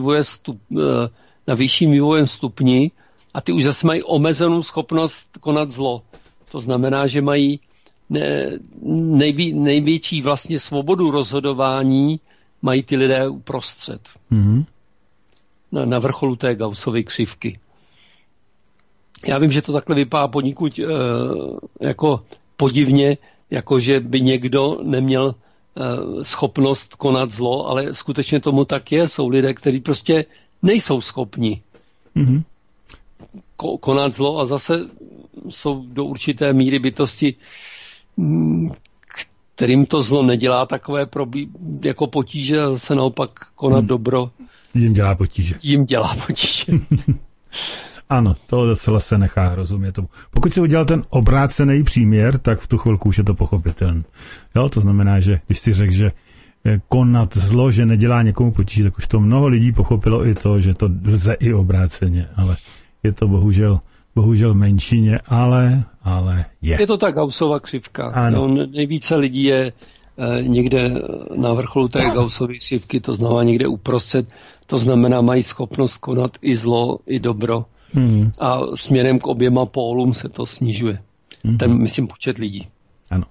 vyšším vývojem stupni, a ty už zase mají omezenou schopnost konat zlo. To znamená, že mají největší vlastně svobodu rozhodování, mají ty lidé uprostřed. Na vrcholu té Gaussovy křivky. Já vím, že to takhle vypadá poněkud jako podivně, jako že by někdo neměl schopnost konat zlo, ale skutečně tomu tak je. Jsou lidé, kteří prostě nejsou schopni konat zlo, a zase jsou do určité míry bytosti, kterým to zlo nedělá takové jako potíže, a zase naopak konat dobro jim dělá potíže. Ano, to docela se nechá rozumět tomu. Pokud si udělal ten obrácený příměr, tak v tu chvilku už je to pochopitelné. Jo, to znamená, že když si řekl, že konat zlo, že nedělá někomu potíže, tak už to mnoho lidí pochopilo i to, že to lze i obráceně, ale je to bohužel menšině, ale je. Je to ta Gaussova křivka. Ano. Nejvíce lidí je někde na vrcholu té Gaussovy křivky, to znamená někde uprostřed, to znamená mají schopnost konat i zlo, i dobro. A směrem k oběma pólům se to snižuje. Ten, myslím, počet lidí. Ano.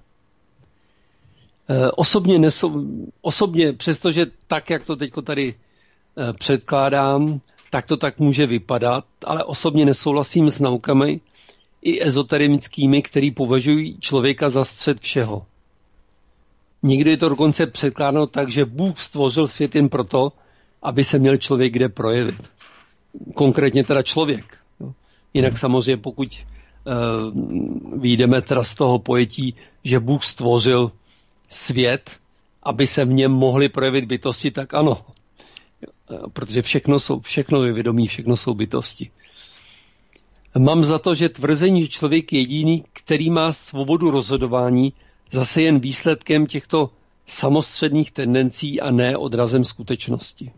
Osobně, přestože tak, jak to teď tady předkládám, tak to tak může vypadat, ale osobně nesouhlasím s naukami i ezoterickými, který považují člověka za střed všeho. Někdy je to dokonce předkládáno tak, že Bůh stvořil svět jen proto, aby se měl člověk kde projevit. Konkrétně teda člověk. Jinak samozřejmě, pokud vyjdeme teda z toho pojetí, že Bůh stvořil svět, aby se v něm mohly projevit bytosti, tak ano. Protože všechno je vědomí, všechno jsou bytosti. Mám za to, že tvrzení, že člověk je jediný, který má svobodu rozhodování, zase jen výsledkem těchto samostředných tendencí a ne odrazem skutečnosti.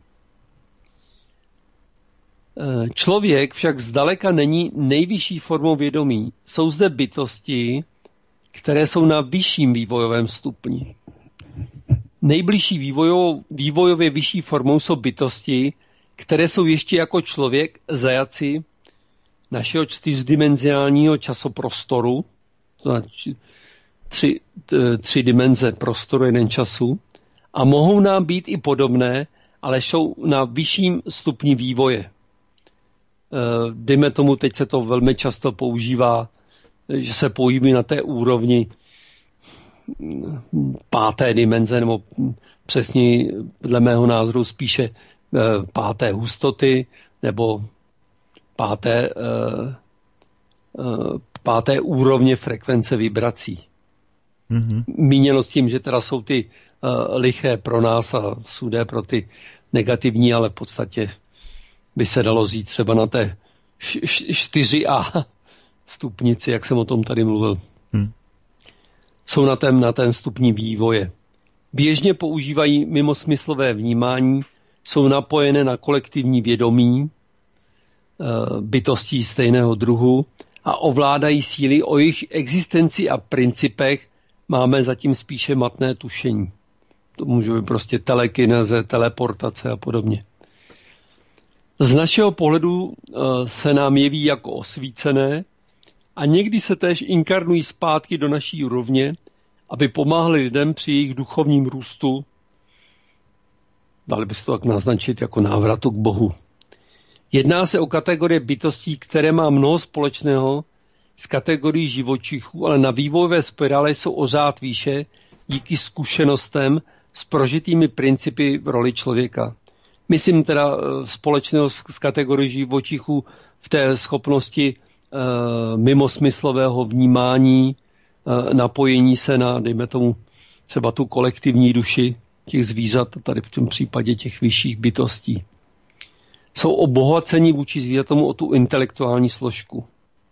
Člověk však zdaleka není nejvyšší formou vědomí. Jsou zde bytosti, které jsou na vyšším vývojovém stupni. Nejbližší vývojově vyšší formou jsou bytosti, které jsou ještě jako člověk zajaci našeho čtyřdimenzionálního časoprostoru, to znamená tři dimenze prostoru, jeden času, a mohou nám být i podobné, ale jsou na vyšším stupni vývoje. Dejme tomu, teď se to velmi často používá, že se pohybují na té úrovni 5. dimenze, nebo přesně dle mého názoru spíše 5. hustoty, nebo 5. úrovně frekvence vibrací. Míněno s tím, že teda jsou ty liché pro nás a sudé pro ty negativní, ale v podstatě by se dalo říct třeba na té 4A stupnici, jak jsem o tom tady mluvil. Jsou na tém stupni vývoje. Běžně používají mimosmyslové vnímání, jsou napojené na kolektivní vědomí bytostí stejného druhu a ovládají síly, o jejich existenci a principech máme zatím spíše matné tušení. To může být prostě telekineze, teleportace a podobně. Z našeho pohledu se nám jeví jako osvícené a někdy se též inkarnují zpátky do naší úrovně, aby pomáhali lidem při jejich duchovním růstu. Dali by se to tak naznačit jako návratu k Bohu. Jedná se o kategorie bytostí, které má mnoho společného s kategorií živočichů, ale na vývojové spirále jsou o řád výše díky zkušenostem s prožitými principy v roli člověka. Myslím teda společného s kategorií živočichů v té schopnosti mimosmyslového vnímání, napojení se na, dejme tomu, třeba tu kolektivní duši těch zvířat, tady v tom případě těch vyšších bytostí. Jsou obohaceni vůči zvířatům o tu intelektuální složku.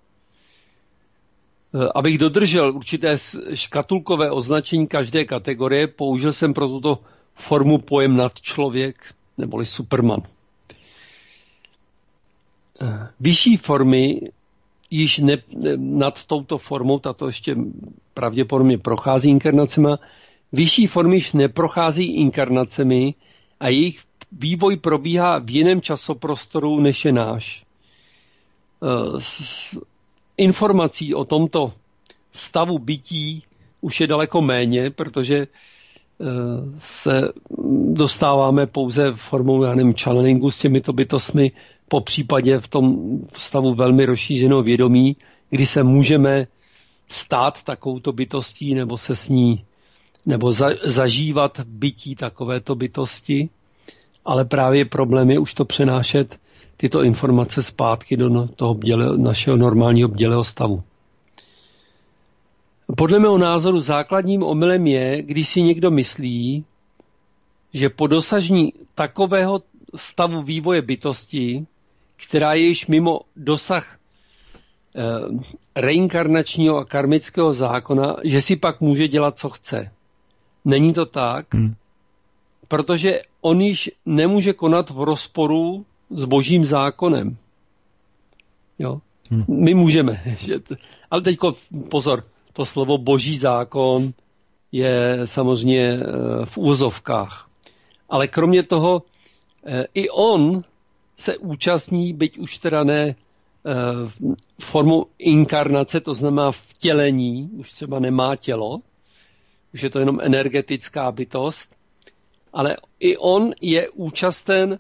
Abych dodržel určité škatulkové označení každé kategorie, použil jsem pro tuto formu pojem nadčlověk neboli Superman. Vyšší formy již nad touto formou, tato ještě pravděpodobně prochází inkarnacemi, vyšší formy již neprochází inkarnacemi a jejich vývoj probíhá v jiném časoprostoru, než je náš. Informací o tomto stavu bytí už je daleko méně, protože se dostáváme pouze formou, channelingu s těmito bytostmi, po případě v tom stavu velmi rozšířeného vědomí, kdy se můžeme stát takovouto bytostí nebo se s ní, nebo zažívat bytí takovéto bytosti, ale právě problém je už to přenášet tyto informace zpátky do toho našeho normálního bdělého stavu. Podle mého názoru základním omylem je, když si někdo myslí, že po dosažení takového stavu vývoje bytosti, která je již mimo dosah reinkarnačního a karmického zákona, že si pak může dělat, co chce. Není to tak, protože on již nemůže konat v rozporu s božím zákonem. Jo? My můžeme. Ale teďko pozor, to slovo boží zákon je samozřejmě v úvozovkách. Ale kromě toho i on se účastní, byť už teda ne formou inkarnace, to znamená vtělení, už třeba nemá tělo, už je to jenom energetická bytost, ale i on je účasten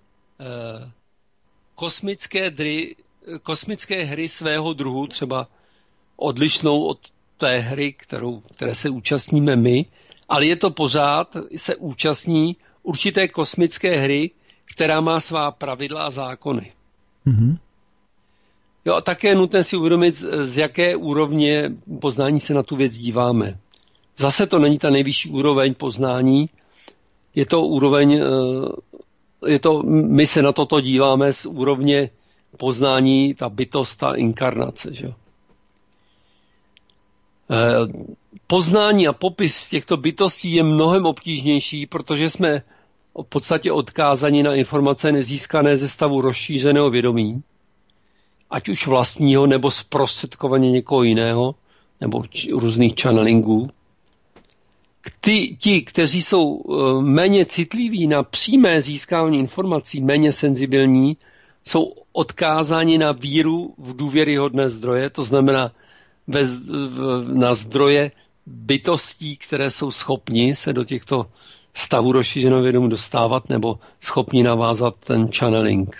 kosmické hry svého druhu, třeba odlišnou od té hry, které se účastníme my, ale je to pořád, se účastní určité kosmické hry, která má svá pravidla a zákony. Mm-hmm. Jo, a také je nutné si uvědomit, z jaké úrovně poznání se na tu věc díváme. Zase to není ta nejvyšší úroveň poznání, je to úroveň, my se na toto díváme z úrovně poznání, ta bytost, ta inkarnace. Že? Poznání a popis těchto bytostí je mnohem obtížnější, protože jsme v podstatě odkázaní na informace nezískané ze stavu rozšířeného vědomí, ať už vlastního, nebo zprostředkovaně někoho jiného, nebo různých channelingů. Ti, kteří jsou méně citliví na přímé získávání informací, méně senzibilní, jsou odkázáni na víru v důvěryhodné zdroje, to znamená na zdroje bytostí, které jsou schopni se do těchto stavů rozšířeného vědomí dostávat nebo schopni navázat ten channeling.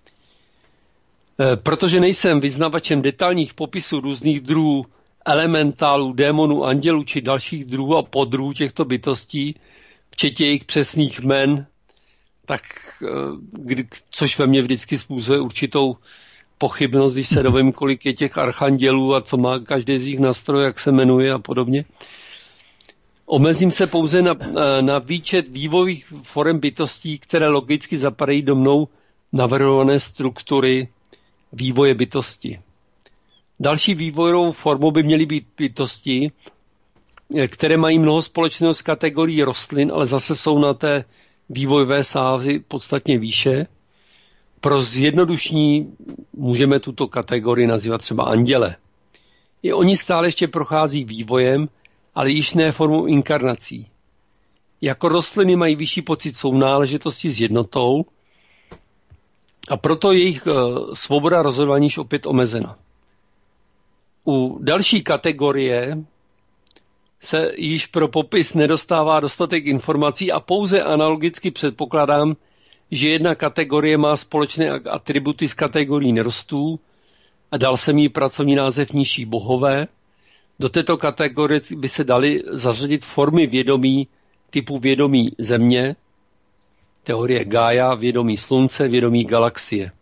Protože nejsem vyznavačem detailních popisů různých druhů elementálů, démonů, andělů či dalších druhů a podruhů těchto bytostí, včetně jejich přesných jmen, tak, což ve mně vždycky způsobuje určitou pochybnost, když se dovím, kolik je těch archandělů a co má každý z jich nástroj, jak se jmenuje a podobně. Omezím se pouze na výčet vývojových forem bytostí, které logicky zapadají do mnou navrhované struktury vývoje bytosti. Další vývojovou formou by měly být bytosti, které mají mnoho společného s kategorií rostlin, ale zase jsou na té vývojové sázy podstatně výše. Pro zjednodušení můžeme tuto kategorii nazývat třeba anděle. I oni stále ještě prochází vývojem, ale již ne formou inkarnací. Jako rostliny mají vyšší pocit sounáležitosti s jednotou a proto jejich svoboda rozhodování je opět omezena. U další kategorie se již pro popis nedostává dostatek informací a pouze analogicky předpokládám, že jedna kategorie má společné atributy s kategorií nerostů a dal jsem jí pracovní název nižší bohové. Do této kategorie by se daly zařadit formy vědomí typu vědomí země, teorie Gaia, vědomí slunce, vědomí galaxie.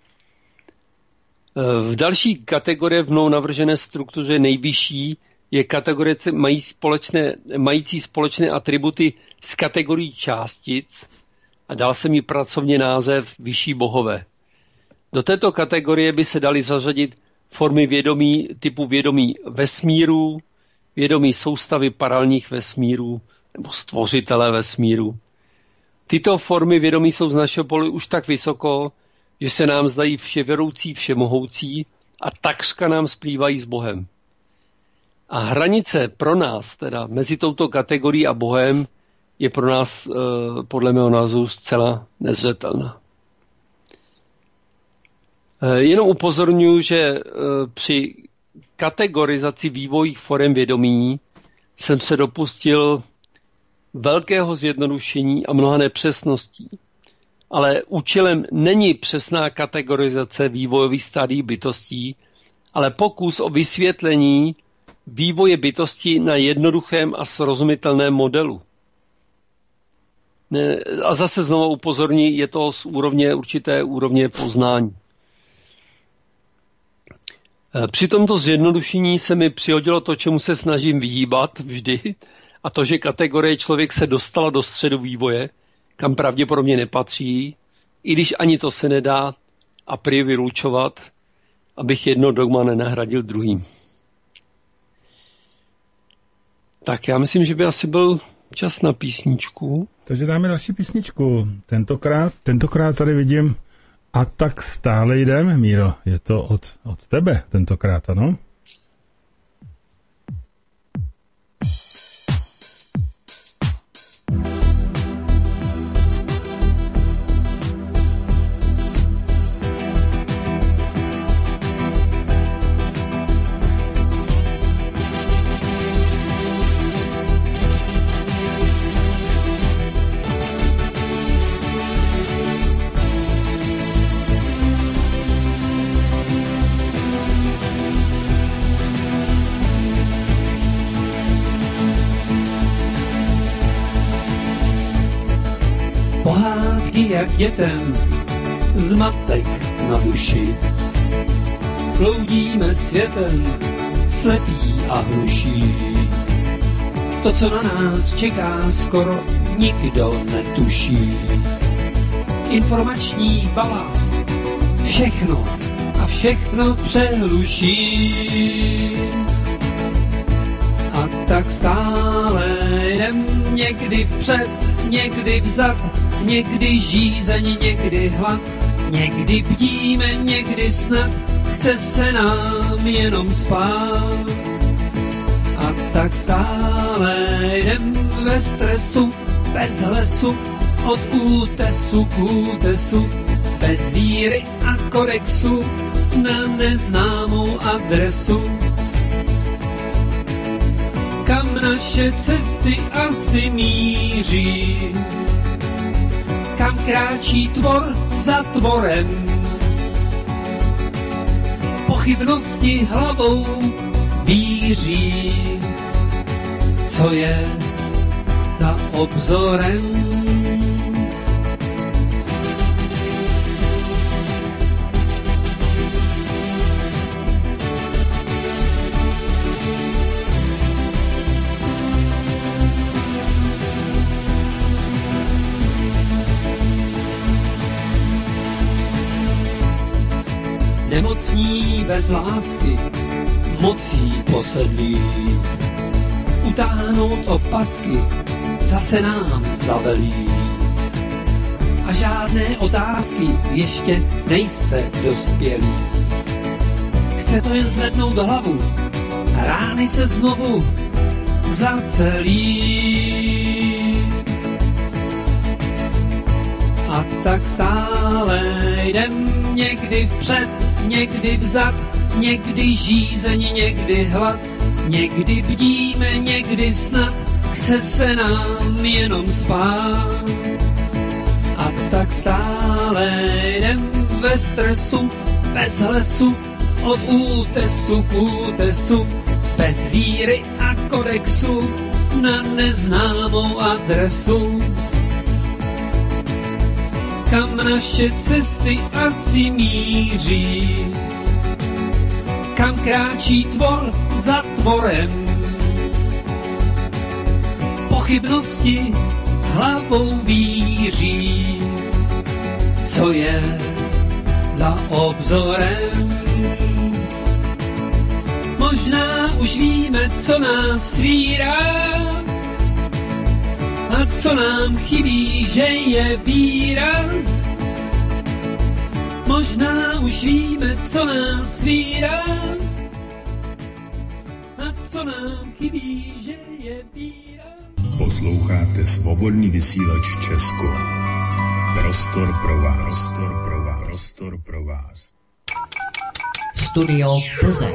V další kategorie v mnou navržené struktuře nejvyšší je kategorie mající společné atributy s kategorií částic a dal jsem jí pracovně název vyšší bohové. Do této kategorie by se daly zařadit formy vědomí typu vědomí vesmíru, vědomí soustavy paralelních vesmírů nebo stvořitelé vesmíru. Tyto formy vědomí jsou z našeho pohledu už tak vysoko, že se nám zdají vševědoucí, všemohoucí a takřka nám splývají s Bohem. A hranice pro nás, teda mezi touto kategorií a Bohem, je pro nás podle mého názoru zcela nezřetelná. Jenom upozorňuji, že při kategorizaci vývojových forem vědomí jsem se dopustil velkého zjednodušení a mnoha nepřesností. Ale účelem není přesná kategorizace vývojových stádií bytostí, ale pokus o vysvětlení vývoje bytosti na jednoduchém a srozumitelném modelu. A zase znovu upozorní, je to z určité úrovně poznání. Při tomto zjednodušení se mi přihodilo to, čemu se snažím vyhýbat vždy, a to, že kategorie člověk se dostala do středu vývoje, kam pravděpodobně nepatří, i když ani to se nedá a prý vylučovat, abych jedno dogma nenahradil druhým. Tak já myslím, že by asi byl čas na písničku. Takže dáme další písničku. Tentokrát tady vidím A tak stále jdem, Míro. Je to od tebe tentokrát, ano? jak dětem zmatek na duši. Bloudíme světem, slepí a hluší. To, co na nás čeká, skoro nikdo netuší. Informační balast všechno a všechno přehluší. A tak stále jdem někdy vpřed, někdy vzad, někdy žízeň, někdy hlad, někdy bdíme, někdy snad, chce se nám jenom spát. A tak stále jdem ve stresu, bez lesu, od útesu k útesu, bez víry a kodexu, na neznámou adresu. Kam naše cesty asi míří, kam kráčí tvor za tvorem. Pochybnosti hlavou víří, co je za obzorem. Nemocní bez lásky, mocí posedlí, utáhnout opasky, zase nám zavelí. A žádné otázky, ještě nejste dospělí. Chce to jen zvednout hlavu, rány se znovu zacelí. A tak stále jdem někdy vpřed, někdy vzad, někdy žízeň, někdy hlad, někdy bdíme, někdy snad, chce se nám jenom spát. A tak stále jdem ve stresu, bez lesu, od útesu k útesu, bez víry a kodexu, na neznámou adresu. Kam naše cesty asi míří, kam kráčí tvor za tvorem. Pochybnosti hlavou víří, co je za obzorem. Možná už víme, co nás svírá, a co nám chybí, že je víra. Možná už víme, co nás svírá, a co nám chybí, že je víra. Posloucháte Svobodný vysílač Česko. Prostor pro vás. Prostor pro vás. Prostor pro vás. Studio Plzeň.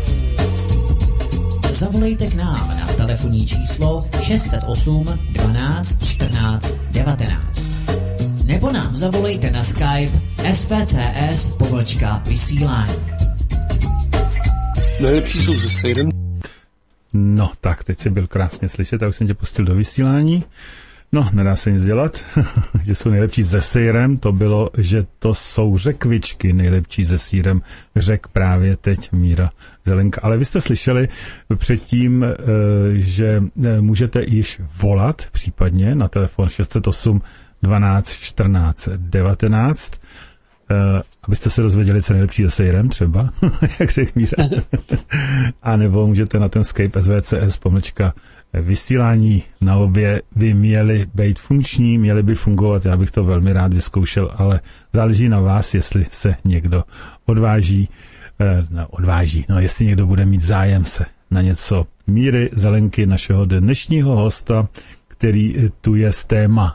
Zavolejte k nám na telefonní číslo 608 12 14 19. Nebo nám zavolejte na Skype svcs_vysílání. Nejlepší jsou se sejrem. No, tak, teď jsi byl krásně slyšet, já už jsem tě pustil do vysílání. No, nedá se nic dělat, že jsou nejlepší se sýrem, to bylo, že to jsou řekvičky nejlepší se sýrem, řek právě teď Míra Zelenka. Ale vy jste slyšeli předtím, že můžete již volat případně na telefon 608 12 14 19, abyste se dozvěděli, co nejlepší se sejrem třeba, jak řekl Míra. A nebo můžete na ten Skype svcs_vysílání na obě by měly být funkční, měly by fungovat, já bych to velmi rád vyzkoušel, ale záleží na vás, jestli se někdo odváží, jestli někdo bude mít zájem se na něco Míry Zelenky, našeho dnešního hosta, který tu je z téma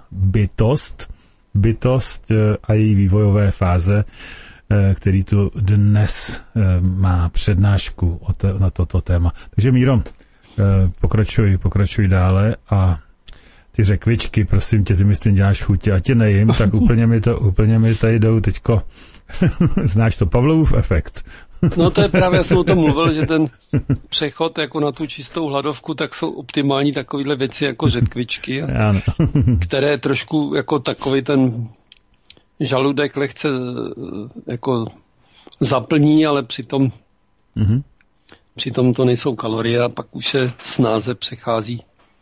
bytost a její vývojové fáze, který tu dnes má přednášku na toto téma. Takže Míro, pokračuj dále a ty řekvičky, prosím tě, ty mi s tím děláš chutě a tě nejím, tak úplně mi tady jdou teďko, znáš to, Pavlovův efekt. No to je právě, já jsem o tom mluvil, že ten přechod jako na tu čistou hladovku, tak jsou optimální takovýhle věci jako řetkvičky, které trošku jako takový ten žaludek lehce jako zaplní, ale přitom to nejsou kalorie a pak už se snáze přechází.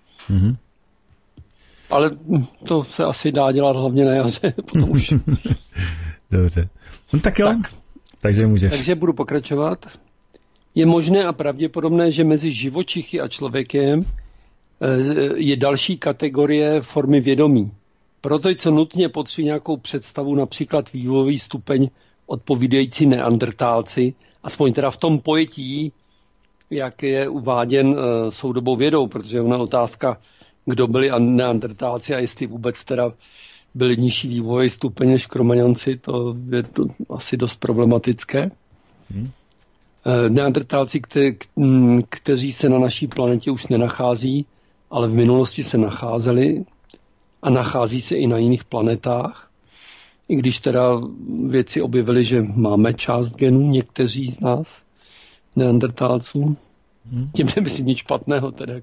Ale to se asi dá dělat hlavně na jaře. Potom už. Dobře. No tak jo. Takže můžeš. Takže budu pokračovat. Je možné a pravděpodobné, že mezi živočichy a člověkem je další kategorie formy vědomí. Proto co nutně potřebuje nějakou představu, například vývojový stupeň odpovídající neandertálci, aspoň teda v tom pojetí, jak je uváděn soudobou vědou, protože ona otázka, kdo byli neandertálci a jestli vůbec teda byli nižší vývojový stupeň než Kromaňanci, to je asi dost problematické. Neandertálci, kteří se na naší planetě už nenachází, ale v minulosti se nacházeli a nachází se i na jiných planetách. I když teda vědci objevili, že máme část genů, někteří z nás, neandertálců. Tím nemyslím nic špatného teda.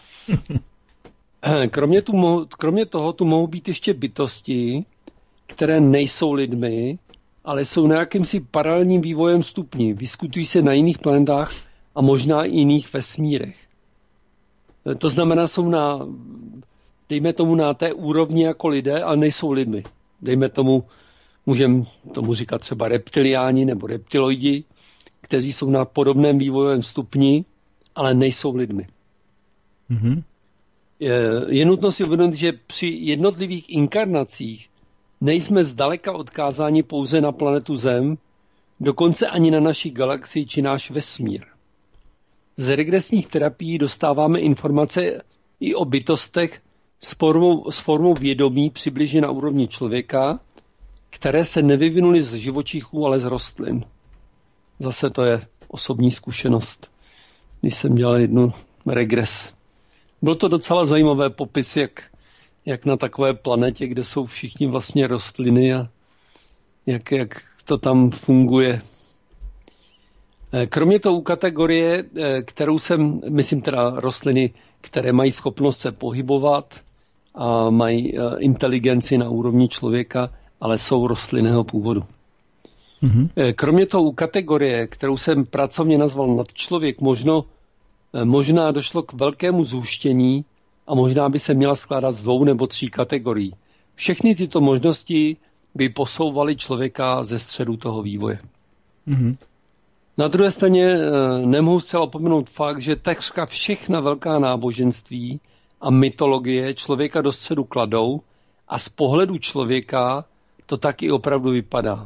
Kromě toho tu mohou být ještě bytosti, které nejsou lidmi, ale jsou na jakýmsi paralelním vývojem stupni. Vyskytují se na jiných planetách a možná i jiných vesmírech. To znamená, jsou dejme tomu na té úrovni jako lidé, ale nejsou lidmi. Dejme tomu, můžeme tomu říkat třeba reptiliáni nebo reptiloidi, kteří jsou na podobném vývojovém stupni, ale nejsou lidmi. Je nutno si uvědomit, že při jednotlivých inkarnacích nejsme zdaleka odkázáni pouze na planetu Zem, dokonce ani na naší galaxii či náš vesmír. Z regresních terapií dostáváme informace i o bytostech s formou vědomí přibližně na úrovni člověka, které se nevyvinuly z živočichů, ale z rostlin. Zase to je osobní zkušenost, když jsem dělal jednu regres. Byl to docela zajímavé popis, jak na takové planetě, kde jsou všichni vlastně rostliny a jak to tam funguje. Kromě toho kategorie, kterou jsem, myslím teda rostliny, které mají schopnost se pohybovat a mají inteligenci na úrovni člověka, ale jsou rostlinného původu. Kromě toho kategorie, kterou jsem pracovně nazval nadčlověk, možná došlo k velkému zhuštění a možná by se měla skládat z 2 nebo 3 kategorií. Všechny tyto možnosti by posouvaly člověka ze středu toho vývoje. Na druhé straně nemohu zcela opomenout fakt, že takřka všechna velká náboženství a mytologie člověka do středu kladou a z pohledu člověka to taky opravdu vypadá.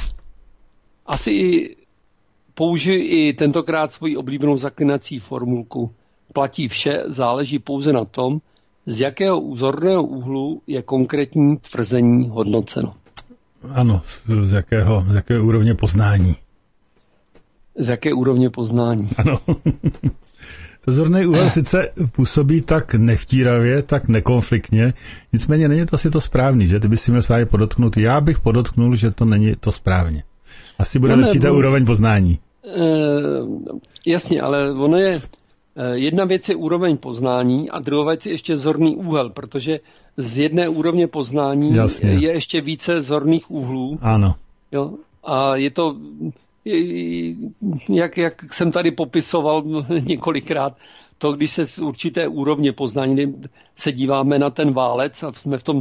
Asi použiji i tentokrát svoji oblíbenou zaklinací formulku. Platí vše, záleží pouze na tom, z jakého úzorného úhlu je konkrétní tvrzení hodnoceno. Ano, z jakého úrovně poznání. Z jaké úrovně poznání. Ano. To zorný úhel sice působí tak nevtíravě, tak nekonfliktně, nicméně není to asi to správný, že? Ty bys si měl správně podotknout. Já bych podotknul, že to není to správně. Asi bude lepší ta úroveň poznání. Jasně, ale ono je, jedna věc je úroveň poznání a druhá věc je ještě zorný úhel, protože z jedné úrovně poznání je ještě více zorných úhlů. Ano. Jo? A je to, jak jsem tady popisoval několikrát, to, když se z určité úrovně poznání se díváme na ten válec a jsme v tom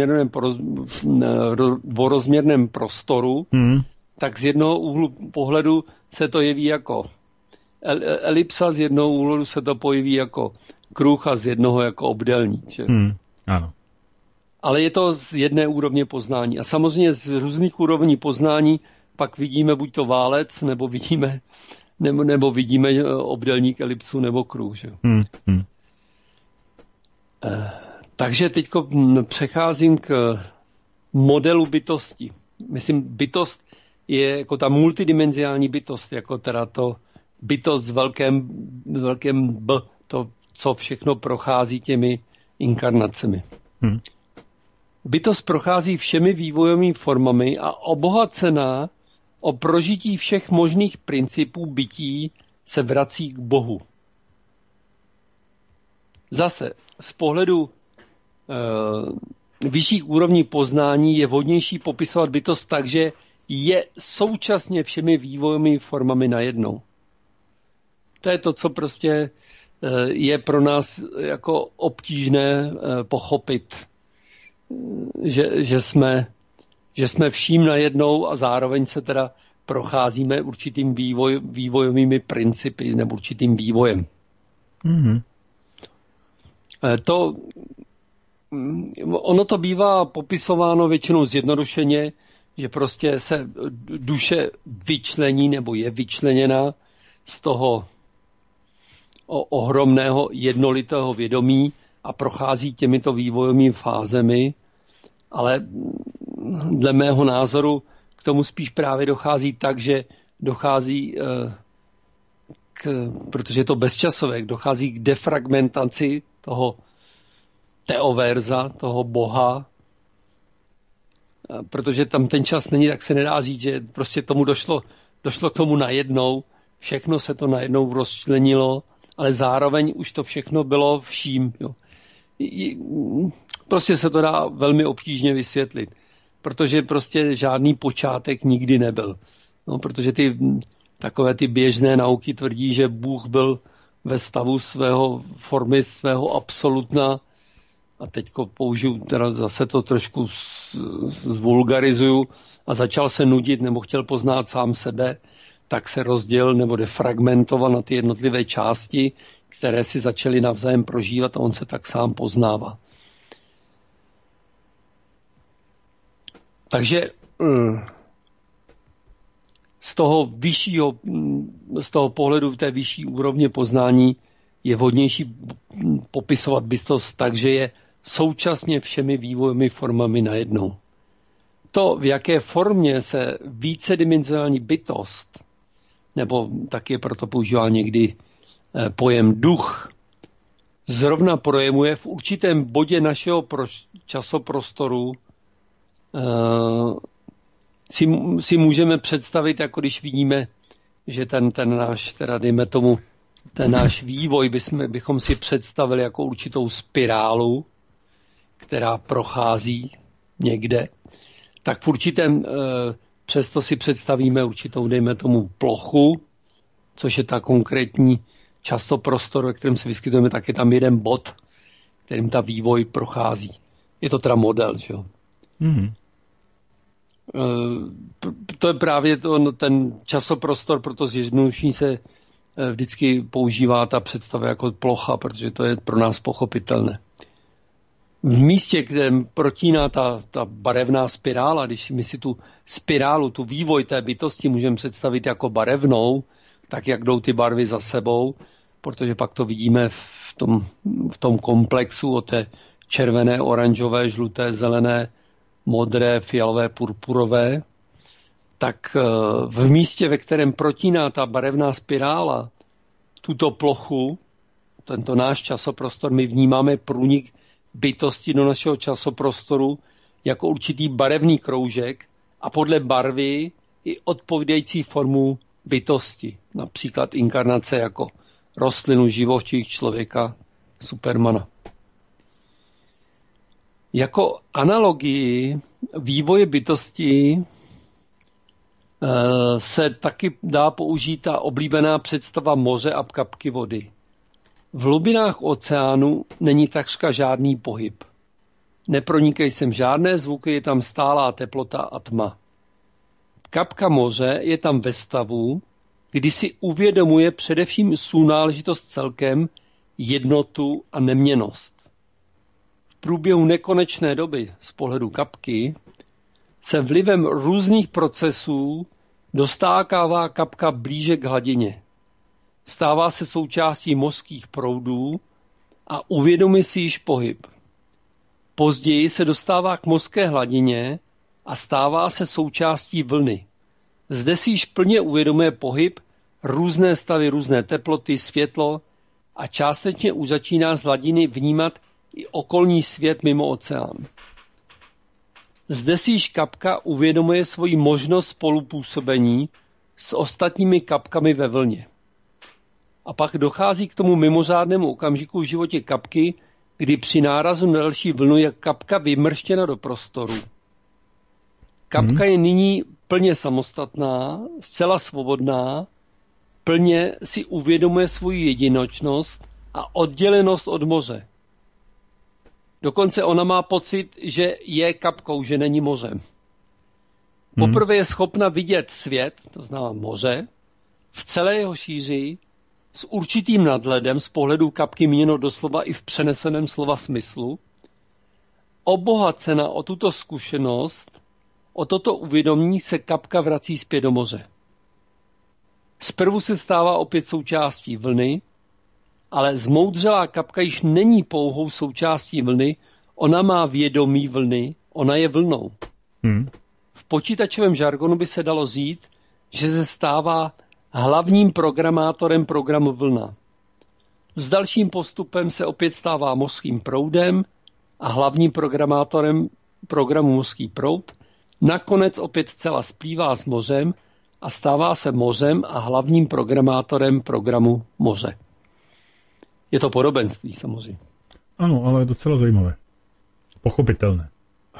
dvorozměrném prostoru, tak z jednoho úhlu pohledu se to jeví jako elipsa, z jednoho úhlu se to pojeví jako kruh a z jednoho jako obdélník. Že? Ano. Ale je to z jedné úrovně poznání. A samozřejmě z různých úrovní poznání pak vidíme buď to válec, nebo vidíme obdélník, elipsu nebo kruh. Že? Takže teď přecházím k modelu bytosti. Myslím, bytost je jako ta multidimenziální bytost, jako teda to bytost s velkém B, to, co všechno prochází těmi inkarnacemi. Bytost prochází všemi vývojovými formami a obohacená o prožití všech možných principů bytí se vrací k Bohu. Zase z pohledu vyšších úrovní poznání je vhodnější popisovat bytost tak, že je současně všemi vývojovými formami najednou. To je to, co prostě je pro nás jako obtížné pochopit, že jsme vším najednou a zároveň se teda procházíme určitým vývojovými principy nebo určitým vývojem. Mm-hmm. Ono to bývá popisováno většinou zjednodušeně, že prostě se duše vyčlení nebo je vyčleněna z toho ohromného jednolitého vědomí a prochází těmito vývojovými fázemi, ale dle mého názoru k tomu spíš právě dochází tak, že dochází protože je to bezčasové, dochází k defragmentaci toho teoverza, toho Boha, protože tam ten čas není, tak se nedá říct, že prostě tomu došlo k tomu najednou, všechno se to najednou rozčlenilo, ale zároveň už to všechno bylo vším. Jo. Prostě se to dá velmi obtížně vysvětlit, protože prostě žádný počátek nikdy nebyl. No, protože takové ty běžné nauky tvrdí, že Bůh byl ve stavu formy svého absolutna, a teďko použiju, teda zase to trošku zvulgarizuju, a začal se nudit nebo chtěl poznat sám sebe, tak se rozdělil nebo defragmentoval na ty jednotlivé části, které si začaly navzájem prožívat a on se tak sám poznává. Takže z toho pohledu té vyšší úrovně poznání je vhodnější popisovat bytost tak, že je současně všemi vývojovými formami najednou. To, v jaké formě se vícedimenzionální bytost, nebo taky proto používá někdy pojem duch, zrovna projevuje v určitém bodě našeho časoprostoru, si můžeme představit, jako když vidíme, že ten náš, teda dejme tomu, ten náš vývoj bychom si představili jako určitou spirálu, která prochází někde, tak v určitém, přesto si představíme určitou, dejme tomu, plochu, což je ta konkrétní časoprostor, ve kterém se vyskytujeme, tak je tam jeden bod, kterým ta vývoj prochází. Je to teda model, že jo? Mm-hmm. To je právě ten časoprostor, proto zjednodušení se vždycky používá ta představa jako plocha, protože to je pro nás pochopitelné. V místě, kde protíná ta barevná spirála, když my si tu spirálu, tu vývoj té bytosti můžeme představit jako barevnou, tak jak jdou ty barvy za sebou, protože pak to vidíme v tom komplexu od té červené, oranžové, žluté, zelené, modré, fialové, purpurové, tak v místě, ve kterém protíná ta barevná spirála tuto plochu, tento náš časoprostor, my vnímáme průnik bytosti do našeho časoprostoru jako určitý barevný kroužek a podle barvy i odpovídající formu bytosti. Například inkarnace jako rostlinu, živočich, člověka, supermana. Jako analogii vývoje bytosti se taky dá použít ta oblíbená představa moře a kapky vody. V hlubinách oceánu není takřka žádný pohyb. Nepronikají sem žádné zvuky, je tam stálá teplota a tma. Kapka moře je tam ve stavu, kdy si uvědomuje především sounáležitost celkem, jednotu a neměnnost. V průběhu nekonečné doby z pohledu kapky se vlivem různých procesů dostává kapka blíže k hladině. Stává se součástí mořských proudů a uvědomí si již pohyb. Později se dostává k mořské hladině a stává se součástí vlny. Zde si již plně uvědomuje pohyb, různé stavy, různé teploty, světlo a částečně už začíná z hladiny vnímat i okolní svět mimo oceán. Zde si již kapka uvědomuje svoji možnost spolupůsobení s ostatními kapkami ve vlně. A pak dochází k tomu mimořádnému okamžiku v životě kapky, kdy při nárazu na další vlnu je kapka vymrštěna do prostoru. Kapka je nyní plně samostatná, zcela svobodná, plně si uvědomuje svoji jedinočnost a oddělenost od moře. Dokonce ona má pocit, že je kapkou, že není mořem. Poprvé je schopna vidět svět, to znamená moře, v celé jeho šíři, s určitým nadhledem z pohledu kapky míněno doslova i v přeneseném slova smyslu, obohacena o tuto zkušenost, o toto uvědomění se kapka vrací zpět do moře. Zprvu se stává opět součástí vlny, ale zmoudřelá kapka již není pouhou součástí vlny, ona má vědomí vlny, ona je vlnou. V počítačovém žargonu by se dalo říct, že se stává hlavním programátorem programu vlna. S dalším postupem se opět stává mořským proudem a hlavním programátorem programu mořský proud. Nakonec opět zcela splývá s mořem a stává se mořem a hlavním programátorem programu moře. Je to podobenství samozřejmě. Ano, ale docela zajímavé. Pochopitelné.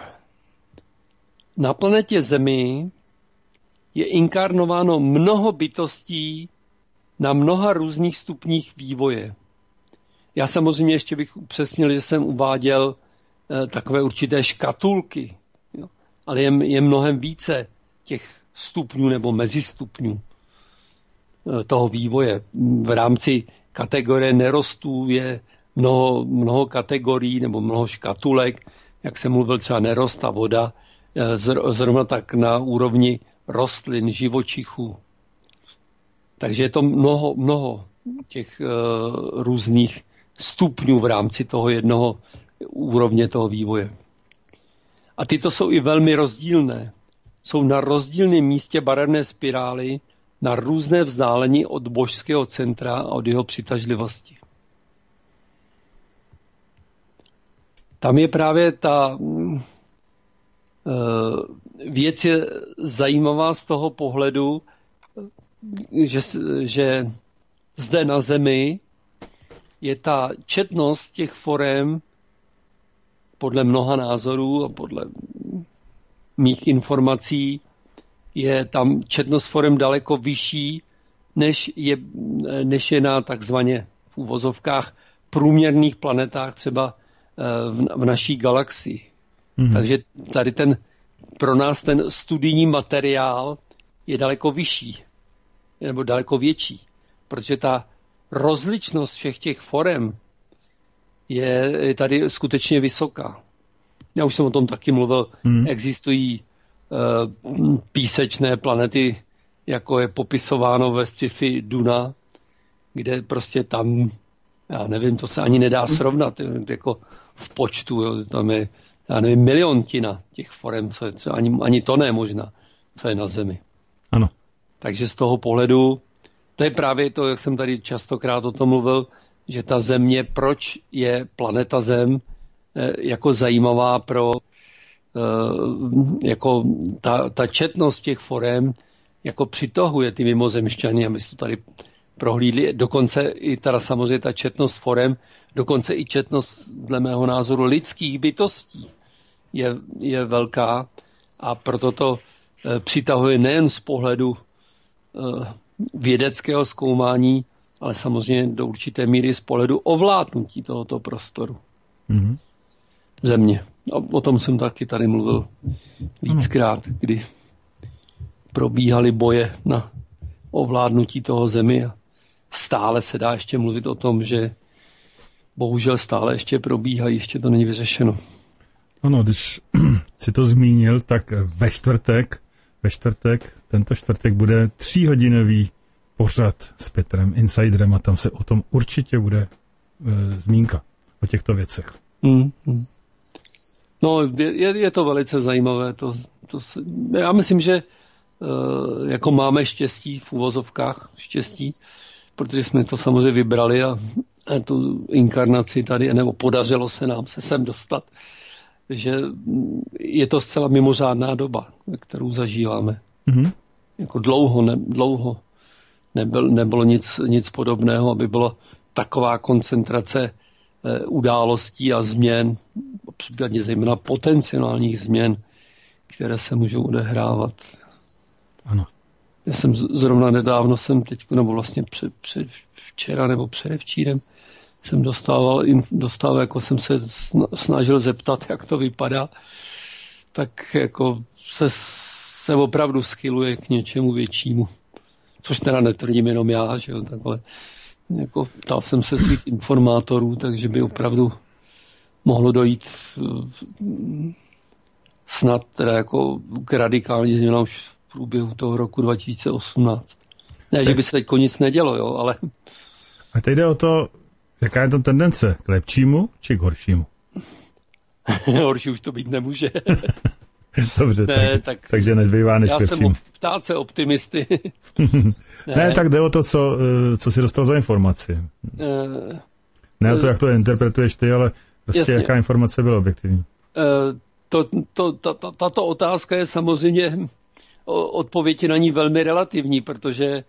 Na planetě Zemi je inkarnováno mnoho bytostí na mnoha různých stupních vývoje. Já samozřejmě ještě bych upřesnil, že jsem uváděl takové určité škatulky, jo? Ale je mnohem více těch stupňů nebo mezistupňů toho vývoje. V rámci kategorie nerostů je mnoho kategorií nebo mnoho škatulek, jak jsem mluvil, třeba nerost a voda, zrovna tak na úrovni rostlin, živočichů. Takže je to mnoho těch různých stupňů v rámci toho jednoho úrovně toho vývoje. A tyto jsou i velmi rozdílné. Jsou na rozdílném místě barevné spirály na různé vzdálení od božského centra a od jeho přitažlivosti. Tam je právě ta věc je zajímavá z toho pohledu, že zde na Zemi je ta četnost těch forem podle mnoha názorů a podle mých informací je tam četnost forem daleko vyšší, než je na takzvaně v úvozovkách průměrných planetách, třeba v naší galaxii. Takže tady pro nás ten studijní materiál je daleko vyšší, nebo daleko větší, protože ta rozličnost všech těch forem je tady skutečně vysoká. Já už jsem o tom taky mluvil. Existují písečné planety, jako je popisováno ve sci-fi Duna, kde prostě tam, já nevím, to se ani nedá srovnat, jako v počtu, jo, tam je, já nevím, miliontina těch forem, co je, třeba ani to ne možná, co je na Zemi. Ano. Takže z toho pohledu, to je právě to, jak jsem tady častokrát o tom mluvil, že ta Země, proč je planeta Zem jako zajímavá pro jako ta četnost těch forem jako přitahuje ty mimozemšťany, aby to tady prohlídli. Dokonce i teda samozřejmě ta četnost forem, dokonce i četnost, dle mého názoru, lidských bytostí je velká a proto to přitahuje nejen z pohledu vědeckého zkoumání, ale samozřejmě do určité míry z pohledu ovládnutí tohoto prostoru. Země. A o tom jsem taky tady mluvil víckrát, kdy probíhaly boje na ovládnutí toho Zemi a stále se dá ještě mluvit o tom, že bohužel stále ještě probíhají, ještě to není vyřešeno. Ano, když si to zmínil, tak ve čtvrtek, tento čtvrtek bude 3hodinový pořad s Petrem Insiderem a tam se o tom určitě bude zmínka o těchto věcech. No, je to velice zajímavé. Já myslím, že jako máme štěstí v uvozovkách, protože jsme to samozřejmě vybrali a tu inkarnaci tady, nebo podařilo se nám se sem dostat, že je to zcela mimořádná doba, kterou zažíváme. Jako dlouho nebylo nic podobného, aby bylo taková koncentrace událostí a změn, případně zejména potenciálních změn, které se můžou odehrávat. Ano. Já jsem zrovna nedávno, nebo vlastně včera nebo předevčírem, jsem dostával, jako jsem se snažil zeptat, jak to vypadá, tak jako se opravdu schyluje k něčemu většímu. Což teda netvrdím jenom já, že jo, takhle. Jako ptal jsem se svých informátorů, takže by opravdu mohlo dojít snad teda jako k radikální změnám už v průběhu toho roku 2018. Ne, že by se teď nic nedělo, jo, ale... A teď jde o to, jaká je to tendence, k lepšímu či k horšímu? Horší už to být nemůže. Dobře, takže nezbývá než já lepším. jsem ptáce optimisty. Ne, tak jde o to, co si dostal za informaci. Ne o to, jak to interpretuješ ty, ale prostě jasně. Jaká informace byla objektivní. Tato otázka je samozřejmě odpověď na ní velmi relativní, protože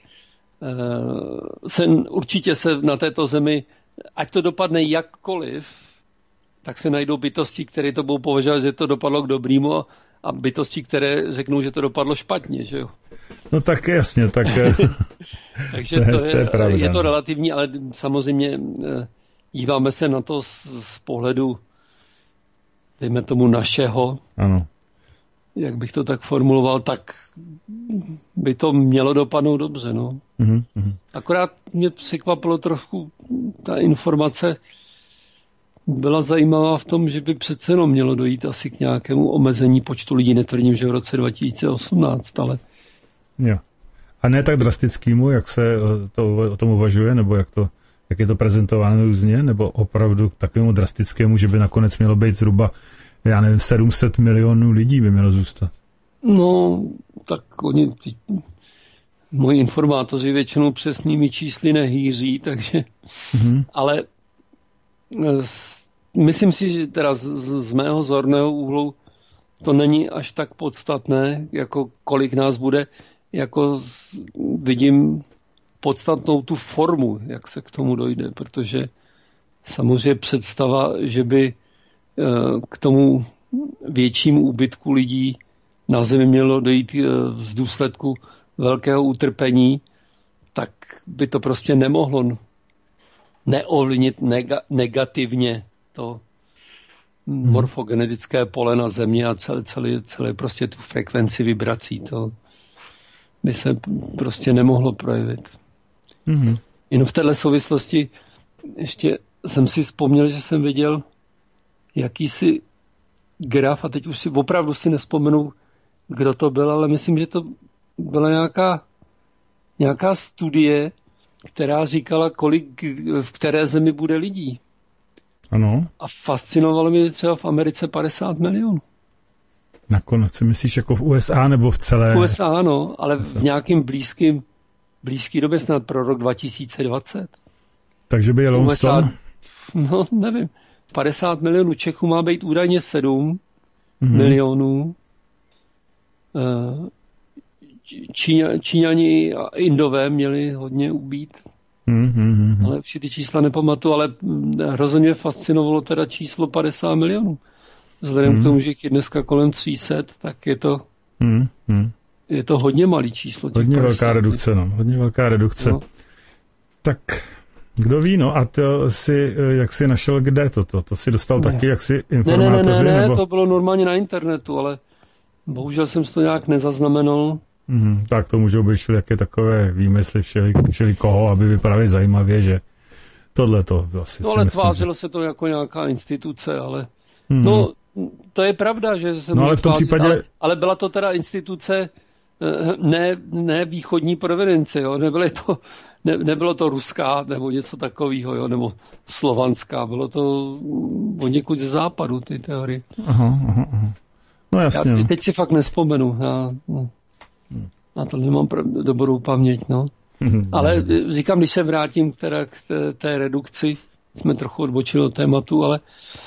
určitě se na této zemi, ať to dopadne jakkoliv, tak se najdou bytosti, které to budou považovat, že to dopadlo k dobrému a bytosti, které řeknou, že to dopadlo špatně, že jo? No tak jasně, tak... Takže je to relativní, ale samozřejmě díváme se na to z pohledu, dejme tomu našeho, ano. Jak bych to tak formuloval, tak by to mělo dopadnout dobře, no. Mm-hmm. Akorát mě překvapilo trochu, ta informace byla zajímavá v tom, že by přece jenom mělo dojít asi k nějakému omezení počtu lidí, netvrdím, že v roce 2018, ale... Jo. A ne tak drastickému, jak se o tom uvažuje, nebo jak je to prezentováno různě, nebo opravdu k takovému drastickému, že by nakonec mělo být zhruba, já nevím, 700 milionů lidí by mělo zůstat. No, tak moji informátoři většinou přesnými čísly nehýří, takže... Mm-hmm. Ale myslím si, že teda z mého zorného úhlu to není až tak podstatné, jako kolik nás bude, jako vidím podstatnou tu formu, jak se k tomu dojde, protože samozřejmě představa, že by k tomu většímu úbytku lidí na zemi mělo dojít z důsledku velkého utrpení, tak by to prostě nemohlo neovlivnit negativně to morfogenetické pole na Zemi a celé prostě tu frekvenci vibrací. To by se prostě nemohlo projevit. Mm-hmm. Jenom v této souvislosti ještě jsem si vzpomněl, že jsem viděl jakýsi graf, a teď už opravdu si nespomenu, kdo to byl, ale myslím, že to byla nějaká studie, která říkala, kolik v které zemi bude lidí. Ano. A fascinovalo mě třeba v Americe 50 milionů. Nakonec si myslíš jako v USA nebo v celé... V USA, ano, ale v nějakým blízký době, snad pro rok 2020. Takže by Yellowstone? No, nevím. 50 milionů Čechů má být údajně 7 milionů. Číňani a Indové měli hodně ubít. Ale už ty čísla nepamatuju, ale hrozně mě fascinovalo teda číslo 50 milionů. Vzhledem k tomu, že je dneska kolem 300, tak je to hodně malý číslo. Hodně velká redukce, no. Hodně velká redukce. No. Tak kdo ví, no a to si, jak jsi našel kde toto? To si dostal taky, jak si informátoři? Ne, nebo... to bylo normálně na internetu, ale bohužel jsem to nějak nezaznamenal. Tak to můžou být všelijaké takové výmysly všeli koho, aby vypadali zajímavě, že tohle to asi no, ale myslím, tvářilo se to jako nějaká instituce, ale no, to je pravda, že se může tvářit, případě... ale byla to teda instituce ne východní provincie, jo? Nebylo to ruská nebo něco takového, jo? Nebo slovanská, bylo to od někud ze západu, ty teorie. Aha. No jasně. Já teď si fakt nespomenu, na to nemám dobrou paměť, no. Ale říkám, když se vrátím teda k té redukci, jsme trochu odbočili od tématu, ale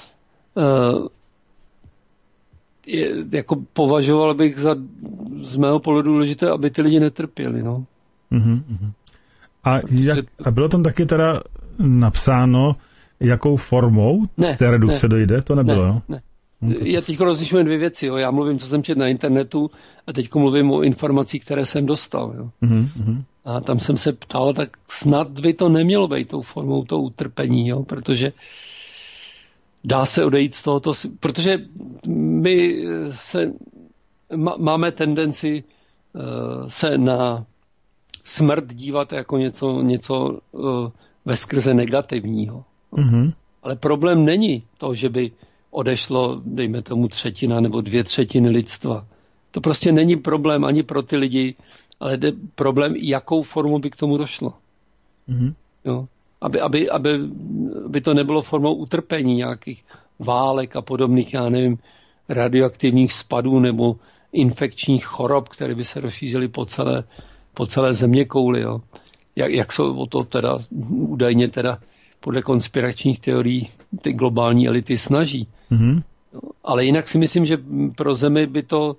jako považoval bych z mého pohledu důležité, aby ty lidi netrpěli, no. A bylo tam taky teda napsáno, jakou formou té redukce dojde? To nebylo, jo? Ne. Já teď rozlišuji dvě věci. Jo. Já mluvím, co jsem četl na internetu a teď mluvím o informacích, které jsem dostal. Jo. A tam jsem se ptal, tak snad by to nemělo být tou formou toho utrpení, jo, protože dá se odejít z tohoto, protože my máme tendenci se na smrt dívat jako něco veskrze negativního. Ale problém není to, že by odešlo, dejme tomu 1/3 nebo 2/3 lidstva. To prostě není problém ani pro ty lidi, ale jde problém, jakou formou by k tomu došlo. Jo? Aby to nebylo formou utrpení nějakých válek a podobných, já nevím, radioaktivních spadů nebo infekčních chorob, které by se rozšířily po celé zeměkouli. Jo? Jak jsou o to teda údajně teda podle konspiračních teorií ty globální elity snaží. Ale jinak si myslím, že pro Zemi by to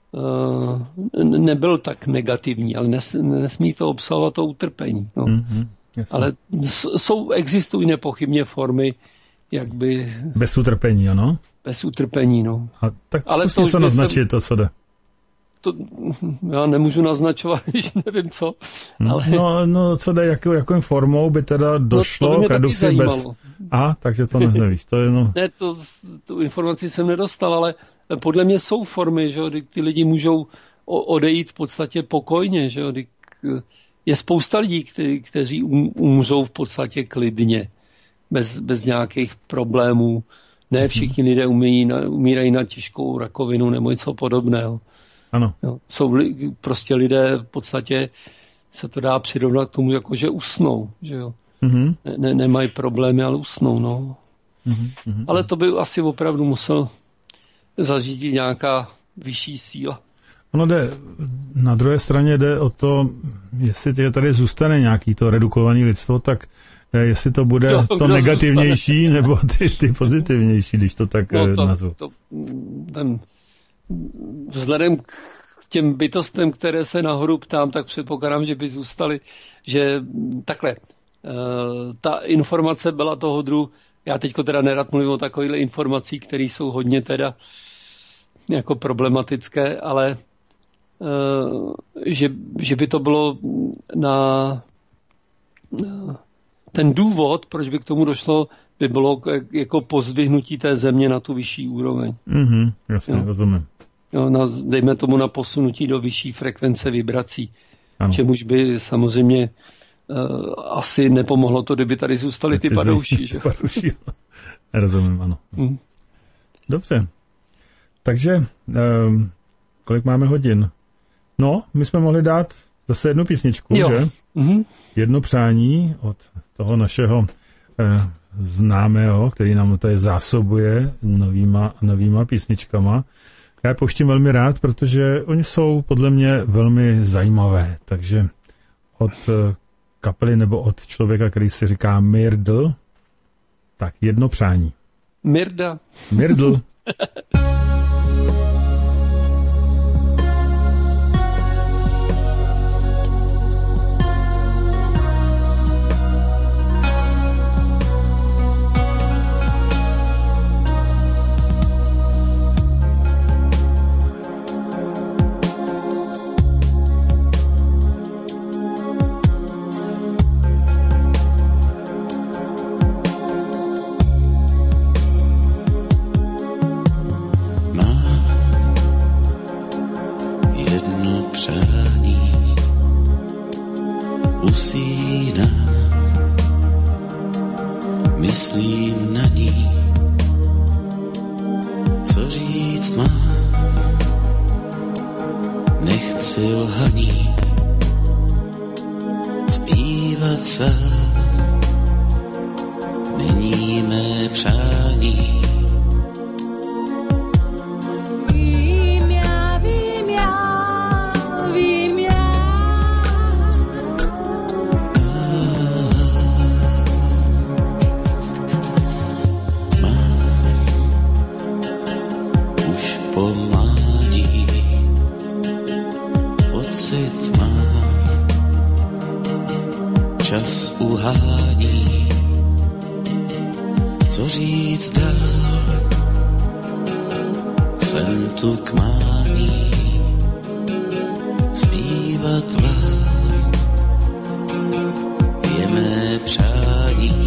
nebyl tak negativní, ale nesmí to obsahovat to utrpení. No. Ale existují nepochybně formy, jak by... Bez utrpení, ano? Bez utrpení, no. A tak ale to se naznačit, to co jde. To já nemůžu naznačovat, když nevím co. Ale... No co jde, jakou formou by teda došlo k redukci bez... takže to nevíš. To je Ne, tu informaci jsem nedostal, ale podle mě jsou formy, že ty lidi můžou odejít v podstatě pokojně, že je spousta lidí, kteří umřou v podstatě klidně, bez nějakých problémů. Ne všichni lidé umírají na těžkou rakovinu nebo něco podobného. Ano. Jo, jsou prostě lidé v podstatě se to dá přirovnat k tomu, jako že usnou, že jo. Nemají problémy, ale usnou, no. Ale to by asi opravdu musel zařídit nějaká vyšší síla. Ono na druhé straně jde o to, jestli tady zůstane nějaký to redukovaný lidstvo, tak jestli to bude to negativnější zůstane? Nebo ty pozitivnější, když to tak nazvu. Vzhledem k těm bytostem, které se nahoru ptám, tak předpokládám, že by zůstali, že takhle, ta informace byla toho druhu, já teďko teda nerad mluvím o takovýchhle informací, které jsou hodně teda jako problematické, ale že by to bylo na ten důvod, proč by k tomu došlo, by bylo jako pozdvihnutí té země na tu vyšší úroveň. Jasně, rozumím. Dejme tomu na posunutí do vyšší frekvence vibrací. Ano. Čemuž by samozřejmě asi nepomohlo to, kdyby tady zůstaly ty padouši. Že? Rozumím, ano. Dobře. Takže, kolik máme hodin? No, my jsme mohli dát zase jednu písničku, že? Jedno přání od toho našeho známého, který nám tady zásobuje novýma písničkama. Já je pouštím velmi rád, protože oni jsou podle mě velmi zajímavé. Takže od kapely nebo od člověka, který si říká Myrdl, tak jedno přání. Myrdl. co říct dál. Jsem tu k mání zpívat vám, je mé přání.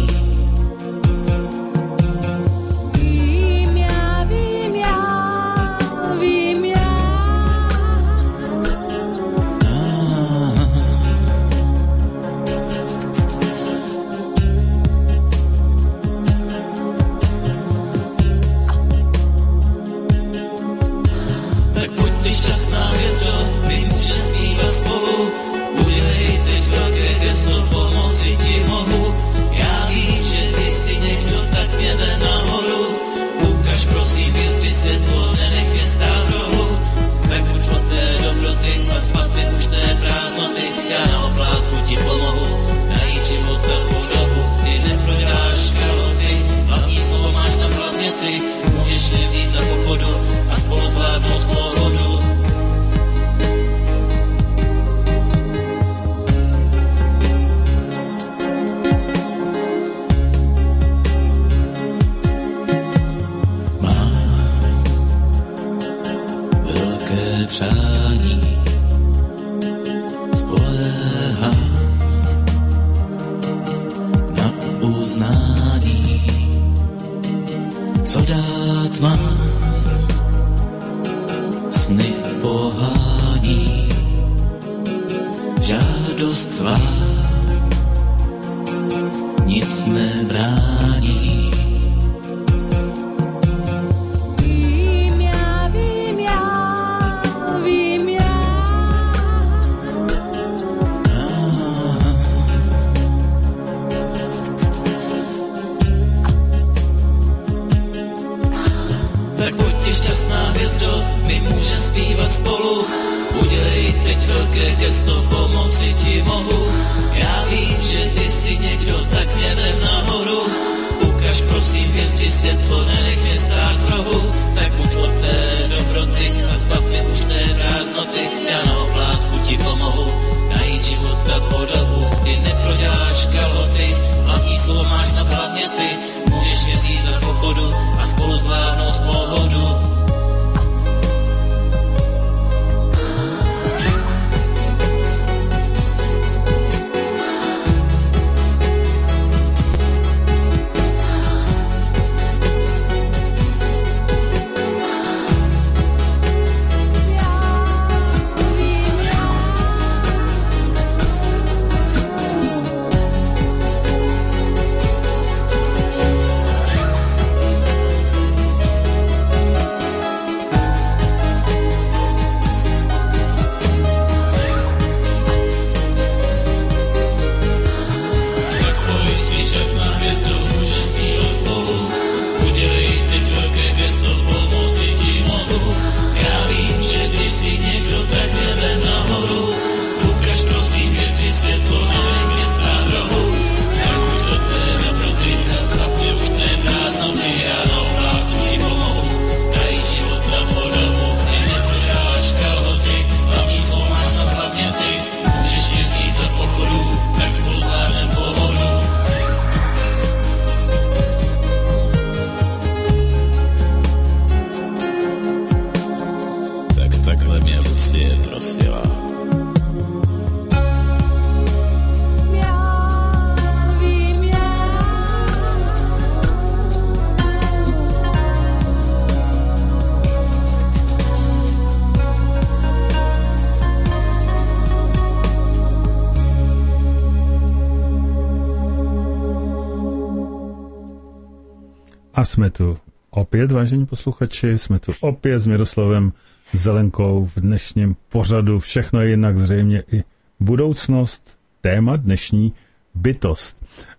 A jsme tu opět, vážení posluchači, jsme tu opět s Miroslavem Zelenkou v dnešním pořadu. Všechno je jinak, zřejmě i budoucnost, téma dnešní bytost.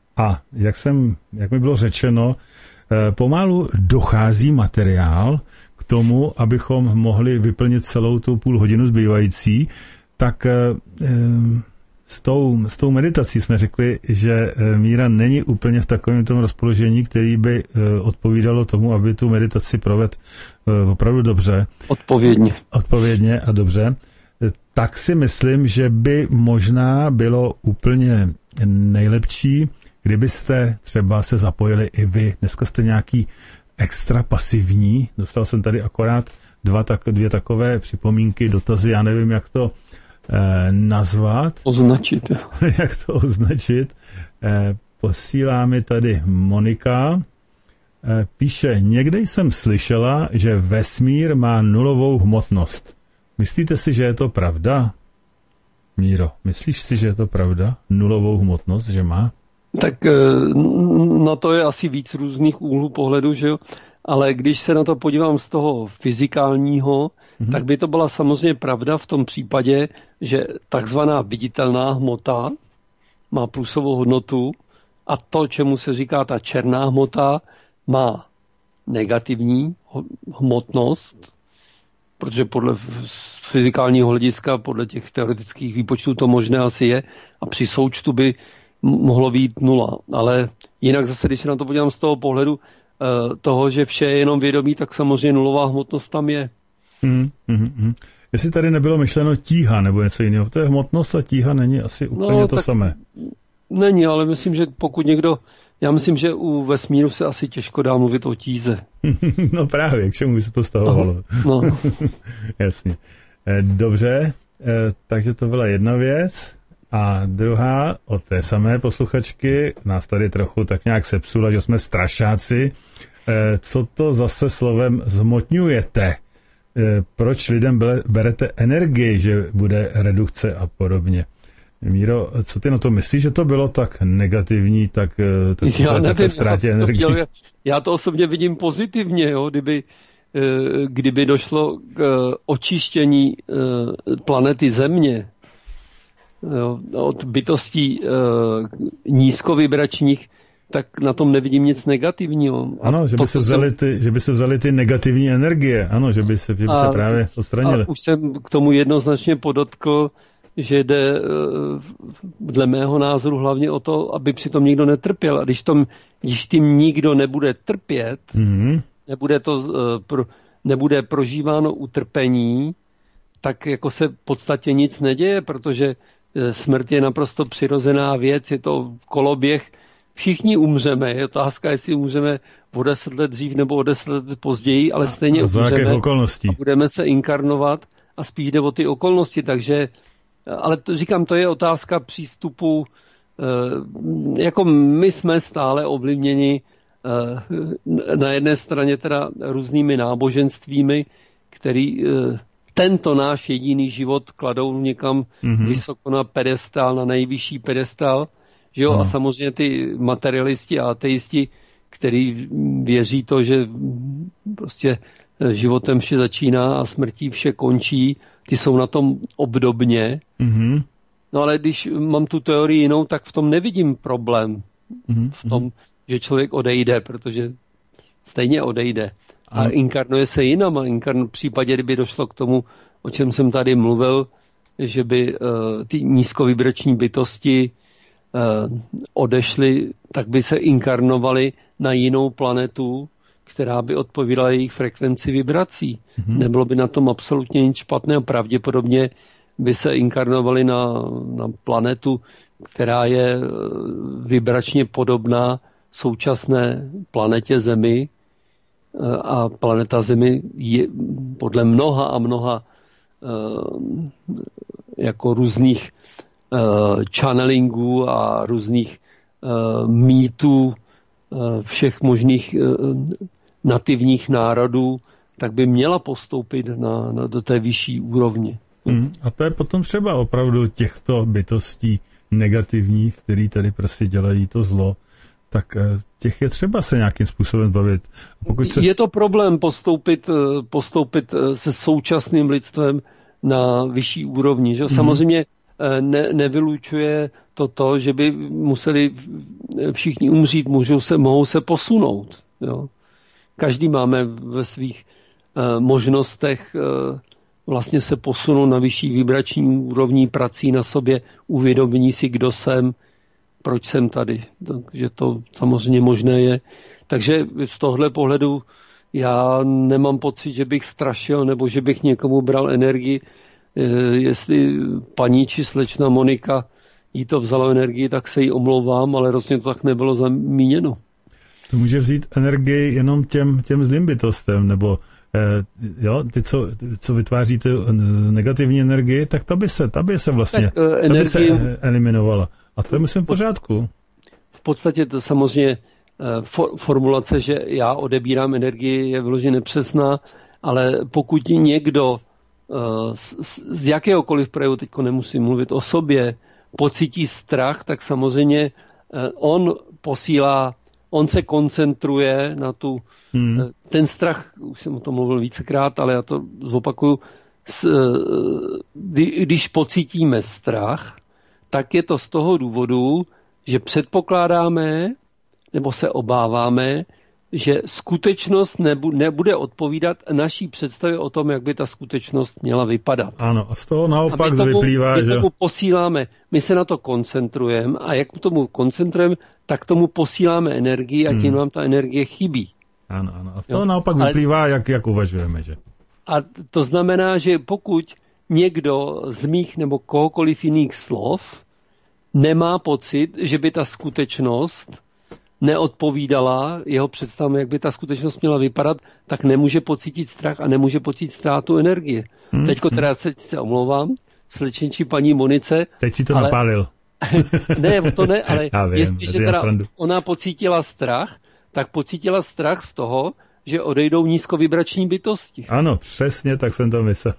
A jak mi bylo řečeno, pomalu dochází materiál k tomu, abychom mohli vyplnit celou tu půl hodinu zbývající, tak s tou meditací jsme řekli, že Míra není úplně v takovém tom rozpoložení, který by odpovídalo tomu, aby tu meditaci provedl opravdu dobře. Odpovědně a dobře. Tak si myslím, že by možná bylo úplně nejlepší, kdybyste třeba se zapojili i vy. Dneska jste nějaký extra pasivní. Dostal jsem tady akorát dvě takové připomínky, dotazy, já nevím, jak to nazvat. Označit. Jak to označit. Posílá mi tady Monika. Píše, někde jsem slyšela, že vesmír má nulovou hmotnost. Myslíte si, že je to pravda? Míro, myslíš si, že je to pravda? Nulovou hmotnost, že má? Tak na to je asi víc různých úhlů pohledu, že jo? Ale když se na to podívám z toho fyzikálního, tak by to byla samozřejmě pravda v tom případě, že takzvaná viditelná hmota má plusovou hodnotu a to, čemu se říká ta černá hmota, má negativní hmotnost, protože podle fyzikálního hlediska, podle těch teoretických výpočtů to možné asi je a při součtu by mohlo být 0. Ale jinak zase, když se na to podívám z toho pohledu toho, že vše je jenom vědomí, tak samozřejmě nulová hmotnost tam je. Jestli tady nebylo myšleno tíha nebo něco jiného, to je hmotnost a tíha není asi úplně to samé. Není, ale myslím, že pokud někdo, já myslím, že u vesmíru se asi těžko dá mluvit o tíze. No právě, k čemu by se to stahovalo. No. Jasně. Dobře, takže to byla jedna věc. A druhá, od té samé posluchačky, nás tady trochu tak nějak sepsula, že jsme strašáci. Co to zase slovem zhmotňujete? Proč lidem berete energii, že bude redukce a podobně? Míro, co ty na to myslíš, že to bylo tak negativní, tak já nevím, ztrátě energie? Já to osobně vidím pozitivně, jo? Kdyby došlo k očištění planety Země, jo, od bytostí nízkovibračních, tak na tom nevidím nic negativního. Ano, že by se vzaly ty negativní energie, ano, že by se právě odstranily. A už jsem k tomu jednoznačně podotkl, že jde dle mého názoru hlavně o to, aby přitom nikdo netrpěl. A když tím nikdo nebude trpět, nebude prožíváno utrpení, tak jako se v podstatě nic neděje, protože smrt je naprosto přirozená věc, je to koloběh, všichni umřeme, je otázka, jestli umřeme o 10 let dřív nebo o 10 let později, ale stejně umřeme a budeme se inkarnovat a spíš jde o ty okolnosti, takže, ale to, říkám, to je otázka přístupu, jako my jsme stále ovlivněni na jedné straně teda různými náboženstvími, který tento náš jediný život kladou někam vysoko na pedestál, na nejvyšší pedestál, že jo? A samozřejmě ty materialisti a ateisti, který věří to, že prostě životem vše začíná a smrtí vše končí, ty jsou na tom obdobně. No ale když mám tu teorii jinou, tak v tom nevidím problém. V tom, že člověk odejde, protože stejně odejde. A inkarnuje se jinam. A v případě, kdyby došlo k tomu, o čem jsem tady mluvil, že by ty nízkovibrační bytosti odešly, tak by se inkarnovaly na jinou planetu, která by odpovídala jejich frekvenci vibrací. Nebylo by na tom absolutně nic špatného. Pravděpodobně by se inkarnovaly na planetu, která je vibračně podobná současné planetě Zemi. A planeta Zemi je podle mnoha a mnoha jako různých channelingů a různých mýtů všech možných nativních národů, tak by měla postoupit do té vyšší úrovně. A to je potom třeba opravdu těchto bytostí negativních, který tady prostě dělají to zlo, tak těch je třeba se nějakým způsobem bavit. Je to problém postoupit se současným lidstvem na vyšší úrovni. Že? Samozřejmě nevylučuje to, že by museli všichni umřít, mohou se posunout. Jo? Každý máme ve svých možnostech vlastně se posunout na vyšší vibrační úrovni prací na sobě, uvědomění si, kdo jsem, proč jsem tady. Takže to samozřejmě možné je. Takže z tohle pohledu já nemám pocit, že bych strašil nebo že bych někomu bral energii. Jestli paní či slečna Monika jí to vzalo energii, tak se jí omlouvám, ale rozhodně to tak nebylo zamíněno. To může vzít energii jenom těm zlým bytostem, nebo ty, co vytváří tu negativní energii, tak ta by se vlastně eliminovala. A to je, myslím, v pořádku. V podstatě to samozřejmě formulace, že já odebírám energii, je vyloženě nepřesná, ale pokud někdo z jakéhokoliv projevu, teďko nemusím mluvit o sobě, pocítí strach, tak samozřejmě on se koncentruje na ten strach, už jsem o tom mluvil vícekrát, ale já to zopakuju, když pocítíme strach, tak je to z toho důvodu, že předpokládáme nebo se obáváme, že skutečnost nebude odpovídat naší představě o tom, jak by ta skutečnost měla vypadat. Ano, a z toho naopak vyplývá, že... tomu posíláme, my se na to koncentrujeme a jak tomu koncentrujeme, tak tomu posíláme energii a tím nám ta energie chybí. Ano. A z toho naopak vyplývá, jak uvažujeme, že? A to znamená, že pokud někdo z mých nebo kohokoliv jiných slov nemá pocit, že by ta skutečnost neodpovídala jeho představám, jak by ta skutečnost měla vypadat, tak nemůže pocítit strach a nemůže pocítit ztrátu energie. Teďko teda se omlouvám, slečenčí paní Monice. Teď si to napálil. Ne, to ne, ale jestliže teda ona pocítila strach, tak pocítila strach z toho, že odejdou nízkovibrační bytosti. Ano, přesně tak jsem to myslel.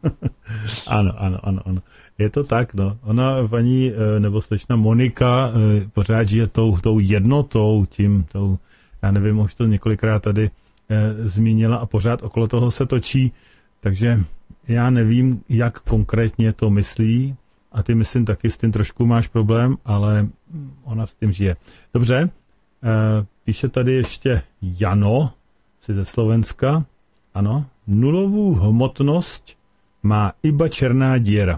Ano. Je to tak, no. Ona, paní, nebo slečna Monika, pořád žije tou jednotou, já nevím, už to několikrát tady zmínila a pořád okolo toho se točí, takže já nevím, jak konkrétně to myslí a ty, myslím, taky s tím trošku máš problém, ale ona s tím žije. Dobře, píše tady ještě Jano, si ze Slovenska. Ano, nulovou hmotnost má iba černá díra.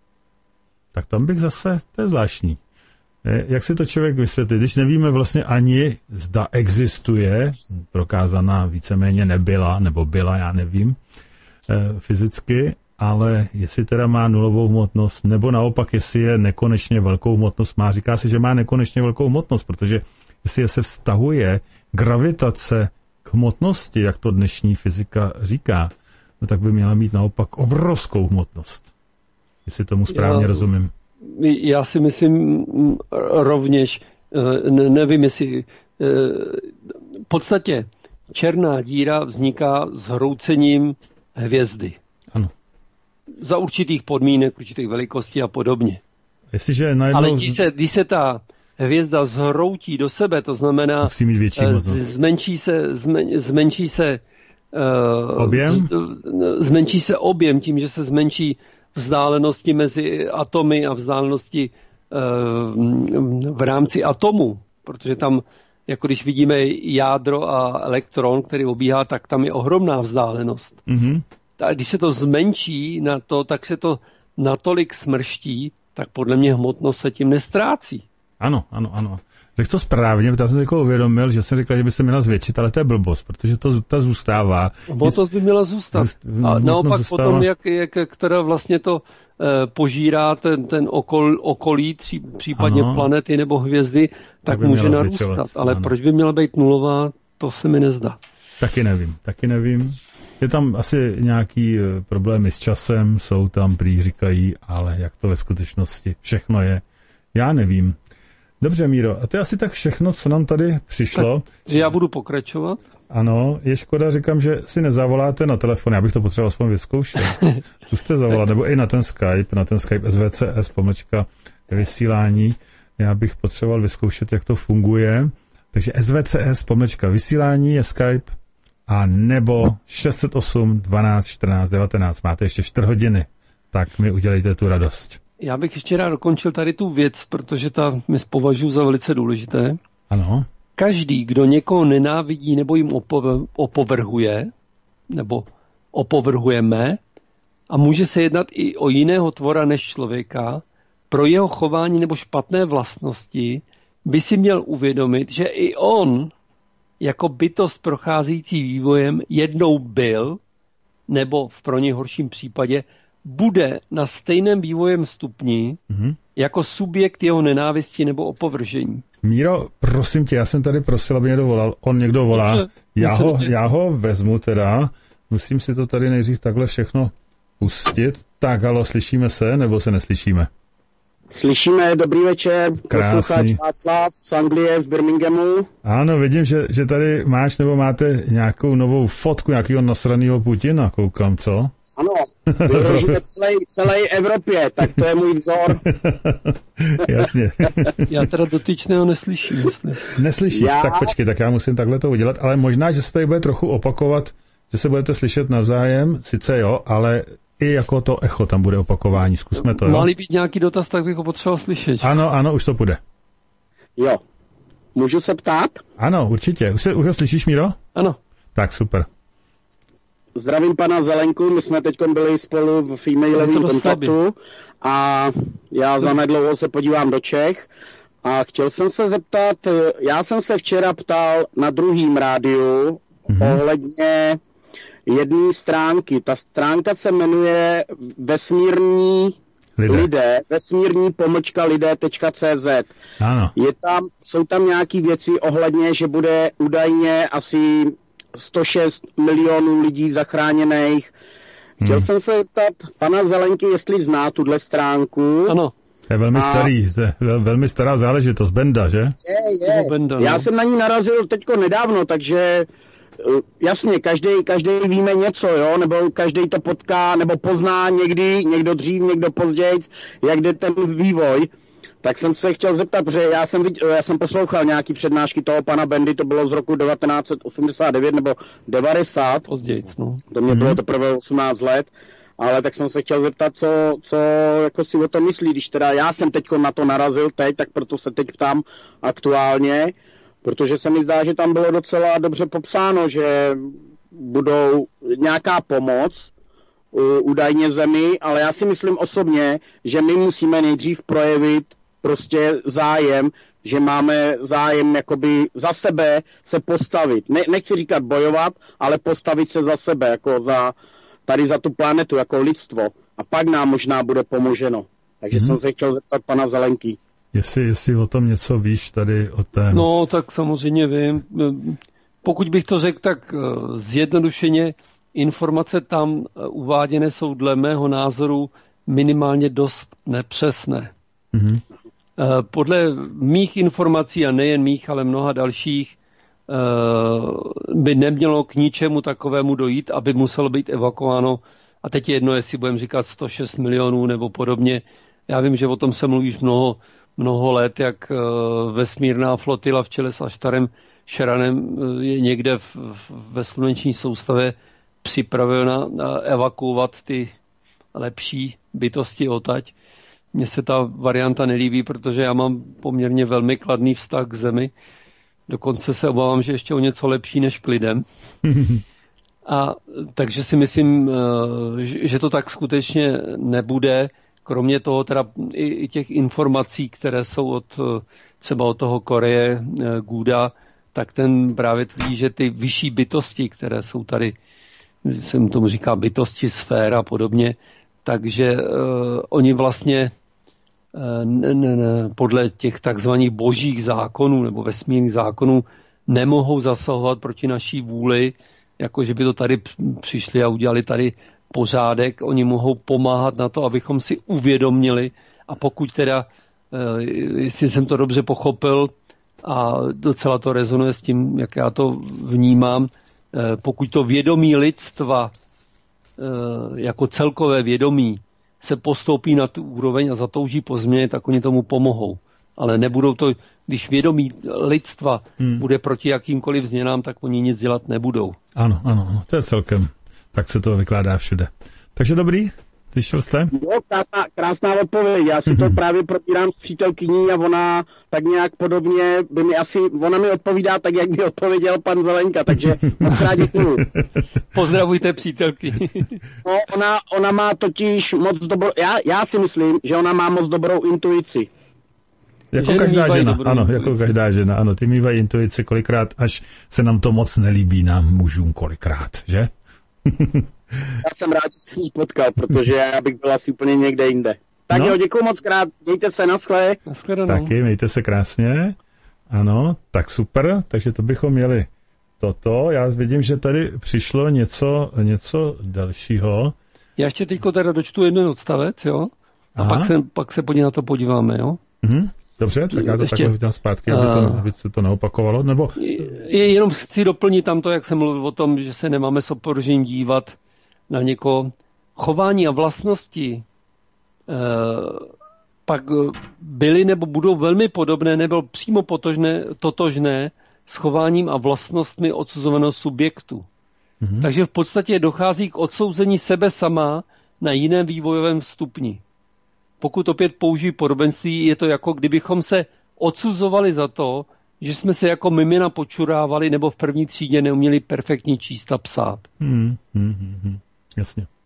Tak tam bych zase, to je zvláštní. Jak si to člověk vysvětlí, když nevíme vlastně ani, zda existuje, prokázaná víceméně nebyla, nebo byla, já nevím, fyzicky, ale jestli teda má nulovou hmotnost, nebo naopak, jestli je nekonečně velkou hmotnost má. Říká si, že má nekonečně velkou hmotnost, protože jestli se vztahuje gravitace k hmotnosti, jak to dnešní fyzika říká, no tak by měla mít naopak obrovskou hmotnost. Jestli tomu správně rozumím. Já si myslím rovněž, nevím, jestli v podstatě černá díra vzniká zhroucením hvězdy. Ano. Za určitých podmínek, určitých velikostí a podobně. Jestliže najednou... Ale když se ta hvězda zhroutí do sebe, to znamená zmenší se objem? Zmenší se objem tím, že se zmenší vzdálenosti mezi atomy a vzdálenosti v rámci atomu, protože tam, jako když vidíme jádro a elektron, který obíhá, tak tam je ohromná vzdálenost. Mm-hmm. A když se to zmenší na to, tak se to natolik smrští, tak podle mě hmotnost se tím nestrácí. Ano. Řekl to správně, protože jsem si uvědomil, že jsem řekl, že by se měla zvětšit, ale to je blbost, protože ta zůstává. Hmotnost by měla zůstat. A naopak zůstává. Potom, jak která vlastně to požírá ten okolí, případně planety nebo hvězdy, tak může narůstat. Ale ano. Proč by měla být nulová, to se mi nezdá. Taky nevím. Je tam asi nějaký problémy s časem, jsou tam, prý říkají, ale jak to ve skutečnosti všechno je, já nevím. Dobře, Míro, a to je asi tak všechno, co nám tady přišlo. Takže já budu pokračovat? Ano, je škoda, říkám, že si nezavoláte na telefon, já bych to potřeboval aspoň vyzkoušet. Zkuste zavolat, nebo i na ten Skype SVCS /vysílání. Já bych potřeboval vyzkoušet, jak to funguje. Takže SVCS /vysílání je Skype a nebo 608 12 14 19. Máte ještě 4 hodiny, tak mi udělejte tu radost. Já bych ještě rád dokončil tady tu věc, protože ta mi považuji za velice důležité. Ano. Každý, kdo někoho nenávidí nebo jim opovrhuje, nebo opovrhujeme, a může se jednat i o jiného tvora než člověka, pro jeho chování nebo špatné vlastnosti by si měl uvědomit, že i on, jako bytost procházející vývojem, jednou byl, nebo v pro něj horším případě, bude na stejném vývojem stupni jako subjekt jeho nenávisti nebo opovržení. Míro, prosím tě, já jsem tady prosil, aby někdo volal. On někdo volá. Já ho vezmu teda. Musím si to tady nejdřív takhle všechno pustit. Tak, halo, slyšíme se, nebo se neslyšíme? Slyšíme, dobrý večer, posluchač Václav z Anglie, z Birminghamu. Ano, vidím, že tady máš nebo máte nějakou novou fotku nějakého nasranýho Putina, koukám, co? Ano, vyložíme celé Evropě, tak to je můj vzor. Jasně. Já teda dotyčného neslyším. Neslyšíš, tak počkej, tak já musím takhle to udělat, ale možná, že se tady bude trochu opakovat, že se budete slyšet navzájem, sice jo, ale i jako to echo tam bude opakování, zkusme to, jo? Má-li být nějaký dotaz, tak bych ho potřeboval slyšet. Ano, už to půjde. Jo. Můžu se ptát? Ano, určitě. Už ho slyšíš, Míro? Ano. Tak, super. Zdravím pana Zelenku, my jsme teď byli spolu v e-mailovém kontaktu a já zanedlouho se podívám do Čech a chtěl jsem se zeptat, já jsem se včera ptal na druhém rádiu ohledně jedné stránky. Ta stránka se jmenuje vesmírní-lidé.cz. Ano. Jsou tam nějaké věci ohledně, že bude údajně asi 106 milionů lidí zachráněných. Chtěl jsem se zeptat pana Zelenky, jestli zná tuhle stránku. Ano. Je velmi velmi stará záležitost, Benda, že? Je. Benda, já jsem na ní narazil teďko nedávno, takže jasně, každý víme něco, jo, nebo každý to potká, nebo pozná někdo dřív, někdo později, jak jde ten vývoj. Tak jsem se chtěl zeptat, protože já jsem poslouchal nějaký přednášky toho pana Bendy, to bylo z roku 1989 nebo 90. Později, no. To mě bylo teprve 18 let, ale tak jsem se chtěl zeptat, co jako si o tom myslí, když teda já jsem teďko na to narazil tak proto se teď ptám aktuálně, protože se mi zdá, že tam bylo docela dobře popsáno, že budou nějaká pomoc údajně zemi, ale já si myslím osobně, že my musíme nejdřív projevit prostě zájem, že máme zájem jakoby za sebe se postavit. Nechci říkat bojovat, ale postavit se za sebe, jako tady za tu planetu, jako lidstvo. A pak nám možná bude pomoženo. Takže jsem se chtěl zeptat pana Zelenky. Jestli o tom něco víš tady o té... No, tak samozřejmě vím. Pokud bych to řekl, tak zjednodušeně informace tam uváděné jsou dle mého názoru minimálně dost nepřesné. Mm-hmm. Podle mých informací, a nejen mých, ale mnoha dalších, by nemělo k ničemu takovému dojít, aby muselo být evakuováno. A teď je jedno, jestli budeme říkat 106 milionů nebo podobně. Já vím, že o tom se mluví mnoho let, jak vesmírná flotila v čele s Aštarem Šeranem je někde ve sluneční soustavě připravena evakuovat ty lepší bytosti odtaď. Mně se ta varianta nelíbí, protože já mám poměrně velmi kladný vztah k Zemi. Dokonce se obávám, že ještě o něco lepší než k lidem. A takže si myslím, že to tak skutečně nebude. Kromě toho teda i těch informací, které jsou třeba od toho Koreje Guda, tak ten právě tvrdí, že ty vyšší bytosti, které jsou tady, se mu tomu říká bytosti, sféra a podobně, takže oni vlastně podle těch takzvaných božích zákonů nebo vesmírných zákonů nemohou zasahovat proti naší vůli, jako že by to tady přišli a udělali tady pořádek. Oni mohou pomáhat na to, abychom si uvědomili, a pokud teda, jestli jsem to dobře pochopil a docela to rezonuje s tím, jak já to vnímám, pokud to vědomí lidstva jako celkové vědomí se postoupí na tu úroveň a zatouží po změně, tak oni tomu pomohou. Ale nebudou to, když vědomí lidstva bude proti jakýmkoliv změnám, tak oni nic dělat nebudou. Ano, to je celkem. Tak se to vykládá všude. Takže dobrý, slyšel jste? Jo, krásná odpověď. Já si to právě probírám s přítelkyní a ona tak nějak podobně ona mi odpovídá tak, jak by odpověděl pan Zelenka, takže moc rád děkuju. Pozdravujte přítelky. No, ona má totiž moc dobrou, já si myslím, že ona má moc dobrou intuici. Jako každá žena, ano, jako každá žena, ano, ty mývají intuici kolikrát, až se nám to moc nelíbí, nám mužům kolikrát, že? Já jsem rád, že jsem jí potkal, protože já bych byl asi úplně někde jinde. Tak jo, děkuju moc krát, mějte se, naschle. Taky, mějte se krásně. Ano, tak super, takže to bychom měli toto. Já vidím, že tady přišlo něco dalšího. Já ještě teďko teda dočtu jeden odstavec, jo? A pak se po ní na to podíváme, jo? Dobře, tak já to takhle vidím zpátky, aby se to neopakovalo, nebo... Jenom chci doplnit tamto, jak jsem mluvil o tom, že se nemáme s opovržením dívat na někoho. Chování a vlastnosti pak byly nebo budou velmi podobné, nebo přímo totožné s chováním a vlastnostmi odsuzovaného subjektu. Takže v podstatě dochází k odsouzení sebe sama na jiném vývojovém stupni. Pokud opět použijí podobenství, je to jako kdybychom se odsuzovali za to, že jsme se jako mimina počurávali nebo v první třídě neuměli perfektně číst a psát. Jasně.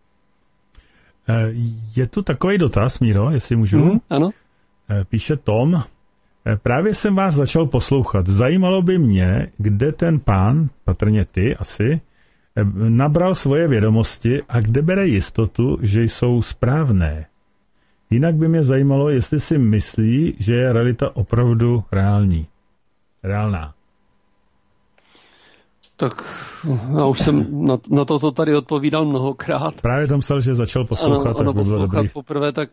Je tu takový dotaz, Míro, jestli můžu? Ano. Píše Tom. Právě jsem vás začal poslouchat. Zajímalo by mě, kde ten pán, patrně ty asi, nabral svoje vědomosti a kde bere jistotu, že jsou správné. Jinak by mě zajímalo, jestli si myslí, že je realita opravdu reálná. Tak já už jsem na to tady odpovídal mnohokrát. Právě tam psal, že začal poslouchat. Ano, poslouchat poprvé, tak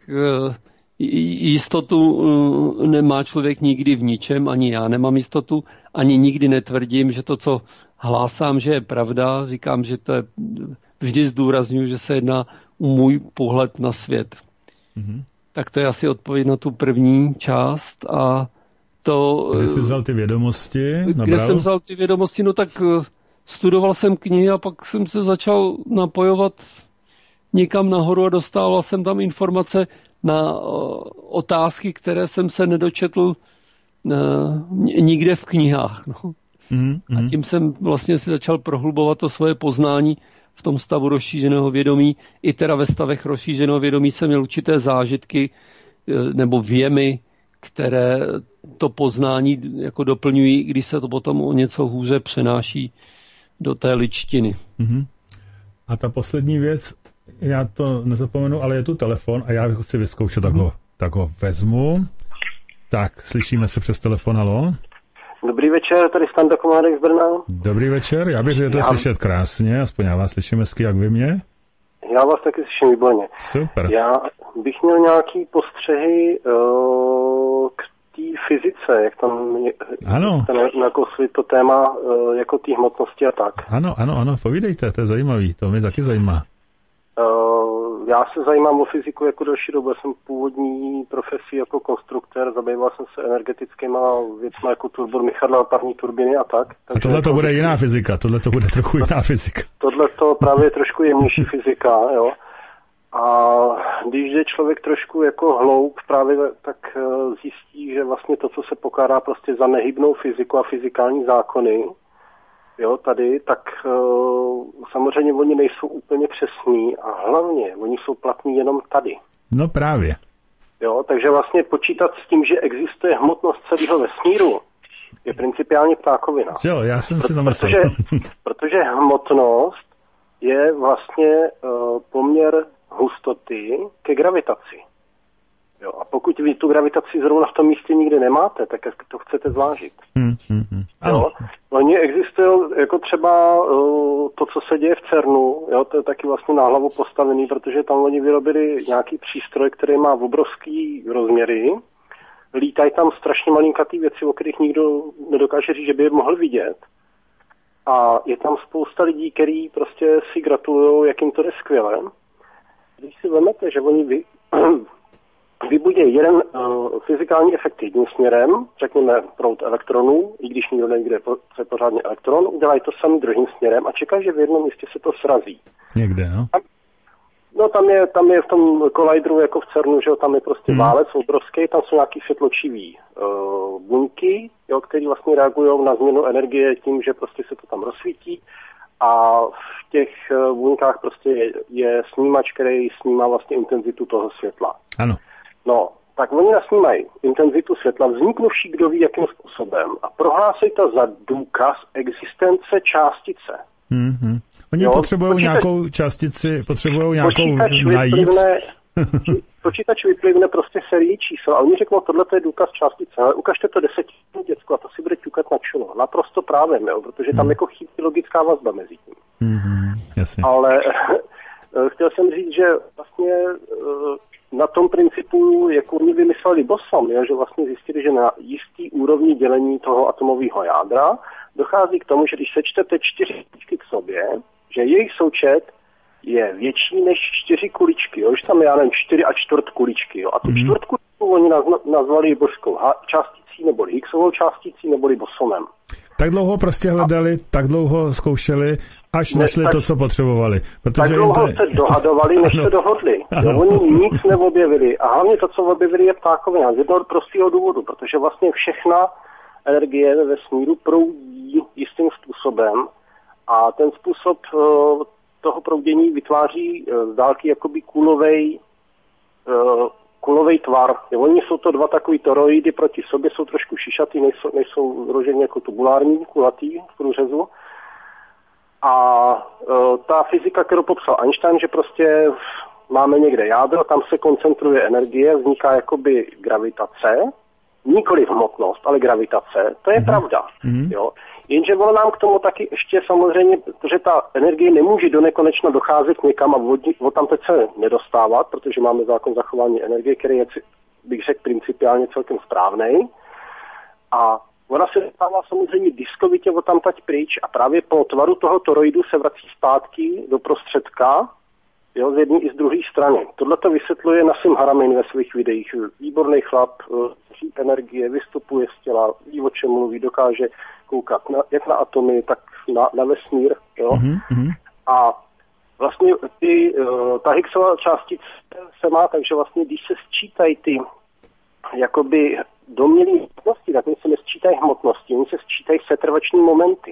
jistotu nemá člověk nikdy v ničem, ani já nemám jistotu, ani nikdy netvrdím, že to, co hlásám, že je pravda, říkám, že to je, vždy zdůrazňuji, že se jedná o můj pohled na svět. Tak to je asi odpověď na tu první část a to... Kde jsi vzal ty vědomosti? Kde jsem vzal ty vědomosti? No tak studoval jsem knihy a pak jsem se začal napojovat někam nahoru a dostával jsem tam informace na otázky, které jsem se nedočetl nikde v knihách. No. A tím jsem vlastně si začal prohlubovat to svoje poznání v tom stavu rozšířeného vědomí. I teda ve stavech rozšířeného vědomí jsem měl určité zážitky nebo věmy, které to poznání jako doplňují, když se to potom o něco hůře přenáší do té ličtiny. A ta poslední věc, já to nezapomenu, ale je tu telefon a já chci vyzkoušet, tak ho vezmu. Tak, slyšíme se přes telefon, alo? Dobrý večer, tady Standa Komárek z Brna. Dobrý večer, já bych to slyšet krásně, aspoň já vás slyším hezky, jak vy mě? Já vás taky slyším výborně. Super. Já bych měl nějaký postřehy k té fyzice, jak tam nakoslit to téma jako té hmotnosti a tak. Ano, povídejte, to je zajímavý, to mě taky zajímá. Já se zajímám o fyziku jako další dobu, jsem původní profesí jako konstruktér, zabýval jsem se energetickýma věcmi jako turbomychadla, parní turbiny a tak. A tohle to bude jiná fyzika, tohle to bude trochu jiná fyzika. Tohle to právě je trošku jemnější fyzika, jo. A když jde člověk trošku jako hloub, právě tak zjistí, že vlastně to, co se pokládá prostě za nehybnou fyziku a fyzikální zákony, jo, tady, tak samozřejmě oni nejsou úplně přesní a hlavně oni jsou platní jenom tady. No právě. Jo, takže vlastně počítat s tím, že existuje hmotnost celého vesmíru, je principiálně ptákovina. Jo, já jsem si to myslel. Protože hmotnost je vlastně poměr hustoty ke gravitaci. Jo, a pokud vy tu gravitaci zrovna v tom místě nikdy nemáte, tak jak to chcete zvážit. Jo, oni existují jako třeba to, co se děje v CERNu, jo, to je taky vlastně na hlavu postavený, protože tam oni vyrobili nějaký přístroj, který má obrovský rozměry, lítají tam strašně malinkatý věci, o kterých nikdo nedokáže říct, že by je mohl vidět. A je tam spousta lidí, kteří prostě si gratulují, jak jim to jde skvěle. Když si vezmete, že oni vybudí jeden fyzikální efekt jedním směrem, řekněme proud elektronů, i když nikdo neví, kde je pořádně elektron, udělají to samý druhým směrem a čekají, že v jednom místě se to srazí. Někde, no? No tam je v tom kolajderu jako v CERNu, že jo, tam je prostě válec obrovský, tam jsou nějaký světločivý buňky, jo, které vlastně reagují na změnu energie tím, že prostě se to tam rozsvítí a v těch buňkách prostě je snímač, který snímá vlastně intenzitu toho světla. Ano. No, tak oni nasnímají intenzitu světla, vzniknuvší kdo ví jakým způsobem a prohlásí to za důkaz existence částice. Oni potřebují nějakou částici, potřebují nějakou najít. počítač vyplivne prostě sérii čísel a oni řeknou, tohle je důkaz částice, ale ukažte to 10 děcku a to si bude ťukat na čelo. Naprosto právě, jo, protože tam jako chybí logická vazba mezi tím. Jasně. Ale chtěl jsem říct, že vlastně na tom principu, jak oni vymysleli bosom, je, že vlastně zjistili, že na jistý úrovni dělení toho atomového jádra dochází k tomu, že když sečtete 4 kuličky k sobě, že jejich součet je větší než 4 kuličky, jo? Že tam je, já nevím, 4 a čtvrt kuličky, jo? A tu čtvrtku oni nazvali božskou částicí, nebo Higgsovou částicí, nebo bosomem. Tak dlouho prostě hledali, tak dlouho zkoušeli, až našli to, co potřebovali. Protože tak dlouho se dohadovali, než se dohodli. Jo, oni nic neobjevili. A hlavně to, co objevili, je ptákovina. Z jednoho prostého důvodu, protože vlastně všechna energie ve vesmíru proudí jistým způsobem a ten způsob toho proudění vytváří z dálky jakoby kulovej tvar. Jo, oni jsou to dva takový toroidy proti sobě, jsou trošku šišatý, nejsou roženě jako tubulární, kulatý v průřezu. A ta fyzika, kterou popsal Einstein, že prostě máme někde jádro, tam se koncentruje energie, vzniká jakoby gravitace, nikoli hmotnost, ale gravitace, to je pravda. Jo. Jenže ono nám k tomu taky ještě samozřejmě, protože ta energie nemůže do nekonečna docházet někam a od tam teď se nedostávat, protože máme zákon zachování energie, který je, bych řekl, principiálně celkem správnej. A ona se dostává samozřejmě diskovitě od tam teď pryč a právě po tvaru toho toroidu se vrací zpátky do prostředka, jo, z jedné i z druhé strany. Tohle to vysvětluje Nassim Haramein ve svých videích. Výborný chlap, energie, vystupuje z těla, ví, o čem mluví, dokáže koukat jak na atomy, tak na vesmír. Jo? A vlastně ta Higgsova částice se má, takže vlastně když se sčítají ty jakoby domnělé hmotnosti, tak oni se nesčítají hmotnosti, oni se sčítají setrvační momenty.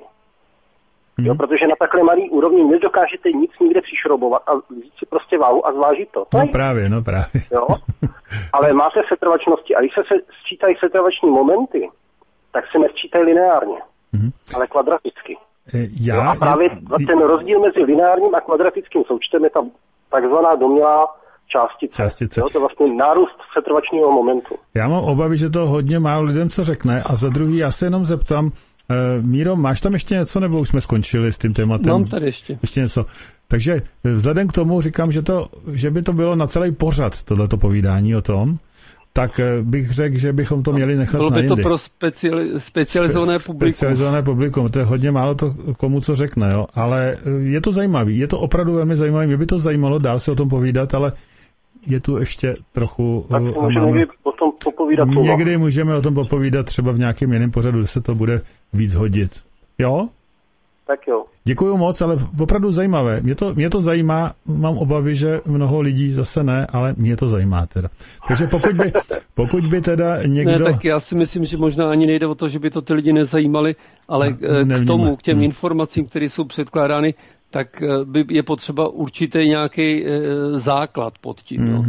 Jo, protože na takhle malý úrovni nedokážete nic nikde přišroubovat a vzít si prostě váhu a zvážit to. No právě. Jo? Ale máte setrvačnosti a když se sčítají setrvační momenty, tak se nesčítají lineárně, ale kvadraticky. A právě ten rozdíl mezi lineárním a kvadratickým součtem je ta takzvaná domnělá částice. Jo, to je vlastně nárůst setrvačního momentu. Já mám obavy, že to hodně málo lidem co řekne a za druhý já se jenom zeptám, Míro, máš tam ještě něco, nebo už jsme skončili s tím tématem? Mám tady ještě něco. Takže vzhledem k tomu říkám, že by to bylo na celý pořad tohleto povídání o tom, tak bych řekl, že bychom to měli nechat na jindy. Bylo by to pro specializované publikum. Specializované publikum, to je hodně málo to komu co řekne, jo. Ale je to zajímavý, je to opravdu velmi zajímavý, mě by to zajímalo, dál se o tom povídat, ale je tu ještě trochu... Tak můžeme o tom popovídat. Někdy můžeme o tom popovídat třeba v nějakém jiném pořadu, kde se to bude víc hodit. Jo? Tak jo. Děkuju moc, ale opravdu zajímavé. Mě to zajímá, mám obavy, že mnoho lidí zase ne, ale mě to zajímá teda. Takže pokud by teda někdo... Ne, tak já si myslím, že možná ani nejde o to, že by to ty lidi nezajímali, ale k těm informacím, které jsou předkládány, tak je potřeba určitý nějaký základ pod tím.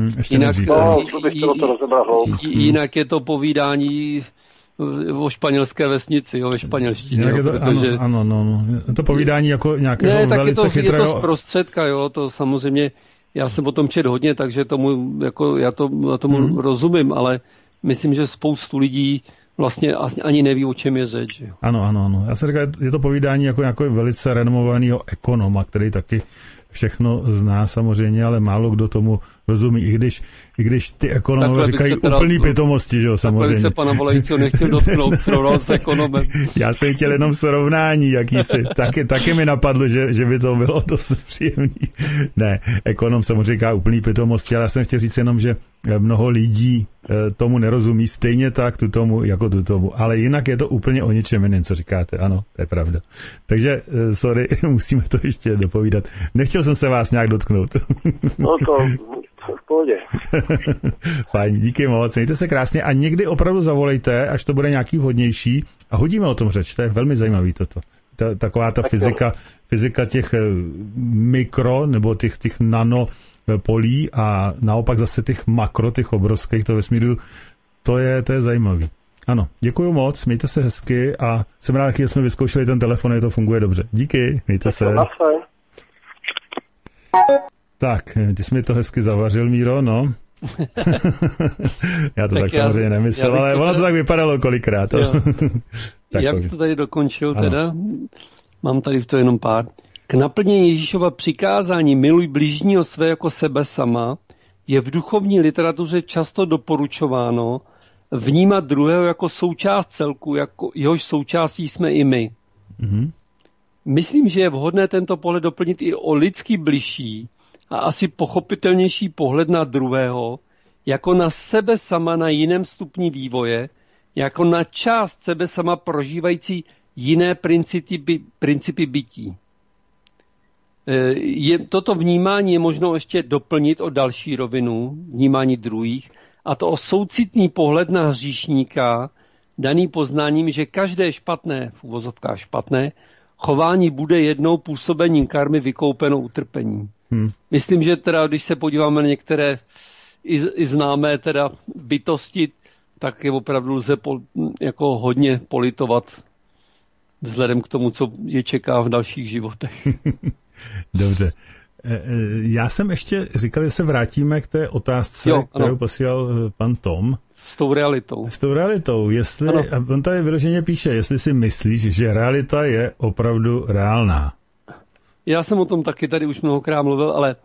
Jinak je to povídání o španělské vesnici, ve španělštině. Ano. To povídání jako nějakého velice chytrého... Je to z prostředka, to samozřejmě, já jsem o tom četl hodně, takže já tomu rozumím, ale myslím, že spoustu lidí vlastně ani neví, o čem je řeč. Ano. Já jsem říkal, je to povídání jako velice renomovaného ekonoma, který taky všechno zná samozřejmě, ale málo kdo tomu rozumí, i když ty ekonomové říkají úplný pitomosti, že jo, samozřejmě. Takhle se pana volajícího nechtěl dotknout, srovnal s ekonomem. Já jsem chtěl jenom srovnání jakýsi. Taky mi napadlo, že by to bylo dost nepříjemný. Ne, ekonom samozřejmě říká úplný pitomosti, ale já jsem chtěl říct jenom, že mnoho lidí tomu nerozumí stejně tak tomu. Ale jinak je to úplně o něčem jiném, co říkáte. Ano, to je pravda. Takže, sorry, musíme to ještě dopovídat. Nechtěl jsem se vás nějak dotknout. No to v pohodě. Fajn, díky moc. Mějte se krásně a někdy opravdu zavolejte, až to bude nějaký vhodnější a hodíme o tom řeč. To je velmi zajímavý toto. Taková ta fyzika těch mikro nebo těch nano polí a naopak zase těch makro, těch obrovských, to vesmíru, to je zajímavý. Ano, děkuju moc, mějte se hezky a jsem rád, že jsme vyzkoušeli ten telefon, je to funguje dobře. Díky, mějte se. Tak, ty jsi mi to hezky zavařil, Míro, no. Já to tak samozřejmě nemyslel, ale ono to tak vypadalo kolikrát. Já bych to tady dokončil teda. Mám tady v to jenom pár. K naplnění Ježíšova přikázání miluj bližního své jako sebe sama je v duchovní literatuře často doporučováno vnímat druhého jako součást celku, jako jehož součástí jsme i my. Mm-hmm. Myslím, že je vhodné tento pohled doplnit i o lidský bližší a asi pochopitelnější pohled na druhého, jako na sebe sama na jiném stupni vývoje, jako na část sebe sama prožívající jiné principy bytí. Toto vnímání je možno ještě doplnit o další rovinu, vnímání druhých, a to o soucitný pohled na hříšníka, daný poznáním, že každé špatné, v uvozovkách špatné, chování bude jednou působením karmy vykoupeno utrpením. Myslím, že teda, když se podíváme na některé i známé teda bytosti, tak je opravdu lze jako hodně politovat vzhledem k tomu, co je čeká v dalších životech. Dobře. Já jsem ještě říkal, že se vrátíme k té otázce, kterou posílal pan Tom. S tou realitou. S tou realitou. Jestli, on tady vyloženě píše, jestli si myslíš, že realita je opravdu reálná. Já jsem o tom taky tady už mnohokrát mluvil, ale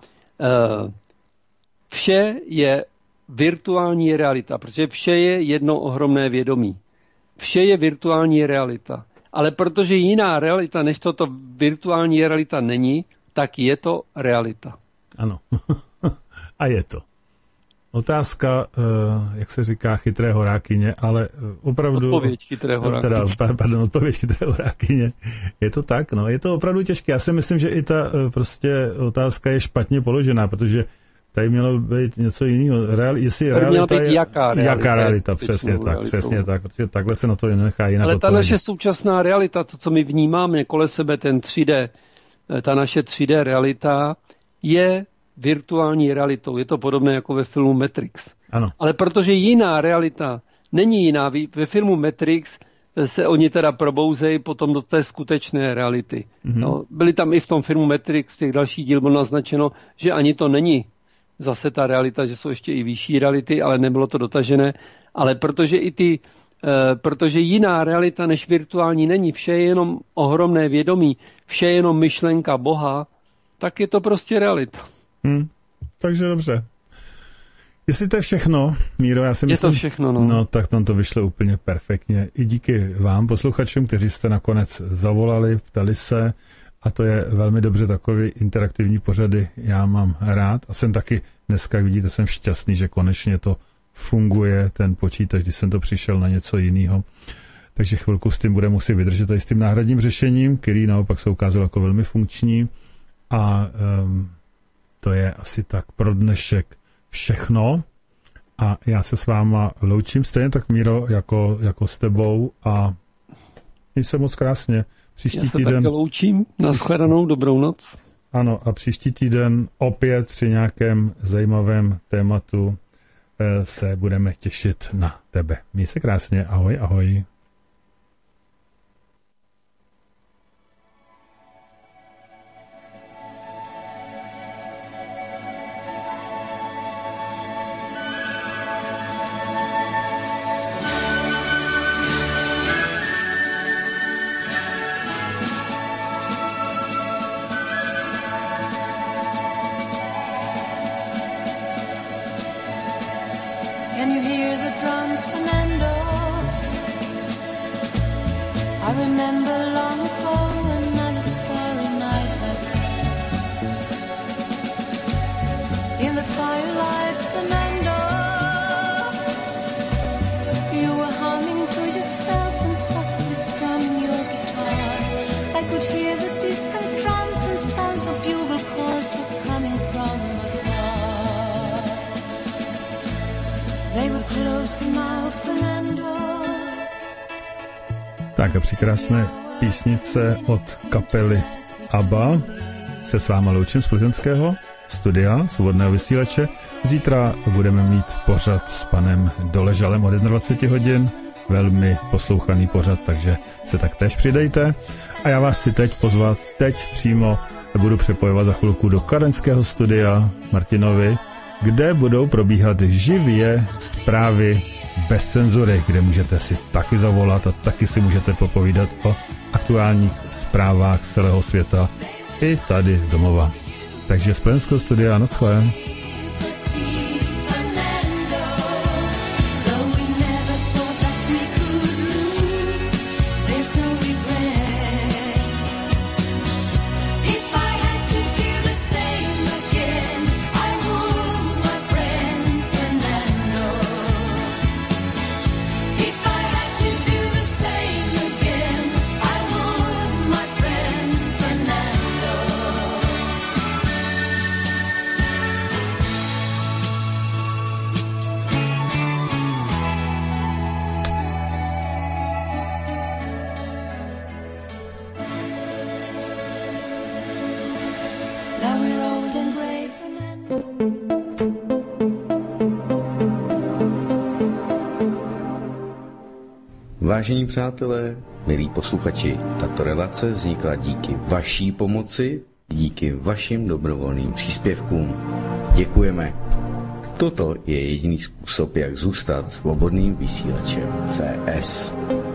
vše je virtuální realita, protože vše je jedno ohromné vědomí. Vše je virtuální realita. Ale protože jiná realita, než toto virtuální realita není, tak je to realita. Ano. A je to. Otázka, jak se říká, chytré horákyně, ale opravdu... Odpověď chytré horákyně. Odpověď chytré horákyně. Je to tak, no, je to opravdu těžké. Já si myslím, že i ta prostě otázka je špatně položená, protože tady mělo být něco jiného. Jestli realita je... Jaká realita, přesně tak, protože takhle se na to nechá jinak ale ta naše současná realita, to, co my vnímáme kolem sebe, ten 3D, ta naše 3D realita je virtuální realitou. Je to podobné jako ve filmu Matrix. Ano. Ale protože jiná realita není jiná, ve filmu Matrix se oni teda probouzejí potom do té skutečné reality. Mm-hmm. No, byli tam i v tom filmu Matrix, v těch dalších díl bylo naznačeno, že ani to není zase ta realita, že jsou ještě i vyšší reality, ale nebylo to dotažené. Ale protože jiná realita než virtuální není, vše je jenom ohromné vědomí, vše je jenom myšlenka Boha, tak je to prostě realita. Takže dobře. Jestli to je všechno, Míro, já si myslím... Je to všechno, no. No, tak tam to vyšlo úplně perfektně. I díky vám, posluchačům, kteří jste nakonec zavolali, ptali se, a to je velmi dobře, takový interaktivní pořady já mám rád. A jsem taky dneska, jak vidíte, jsem šťastný, že konečně to funguje, ten počítač, když jsem to přišel na něco jiného. Takže chvilku s tím bude muset vydržet tady s tím náhradním řešením, který naopak se ukázal jako velmi funkční. A to je asi tak pro dnešek všechno. A já se s váma loučím, stejně tak, Míro, jako s tebou, a měj se moc krásně. Já se taky loučím. Nashledanou, dobrou noc. Ano, a příští týden opět při nějakém zajímavém tématu se budeme těšit na tebe. Měj se krásně, ahoj, ahoj. Can you hear the drums, Fernando? I remember long ago another starry night like this. In the firelight, Fernando, you were humming to yourself and softly strumming your guitar. I could hear the distant drums and sounds of bugle calls were coming from afar. They were close now, Fernando. Tak a při krásné písnice od kapely ABBA se s váma loučím z plzeňského studia Svobodného vysílače. Zítra budeme mít pořad s panem Doležalem od 21 hodin. Velmi poslouchaný pořad, takže se tak též přidejte. A já vás chci teď pozvat, přímo budu přepojovat za chvilku do kladenského studia Martinovi kde budou probíhat živě zprávy bez cenzury, kde můžete si taky zavolat a taky si můžete popovídat o aktuálních zprávách z celého světa i tady z domova. Takže z Plzeňského studia naschle. Vážení přátelé, milí posluchači, tato relace vznikla díky vaší pomoci, díky vašim dobrovolným příspěvkům. Děkujeme. Toto je jediný způsob, jak zůstat svobodným vysílačem CS.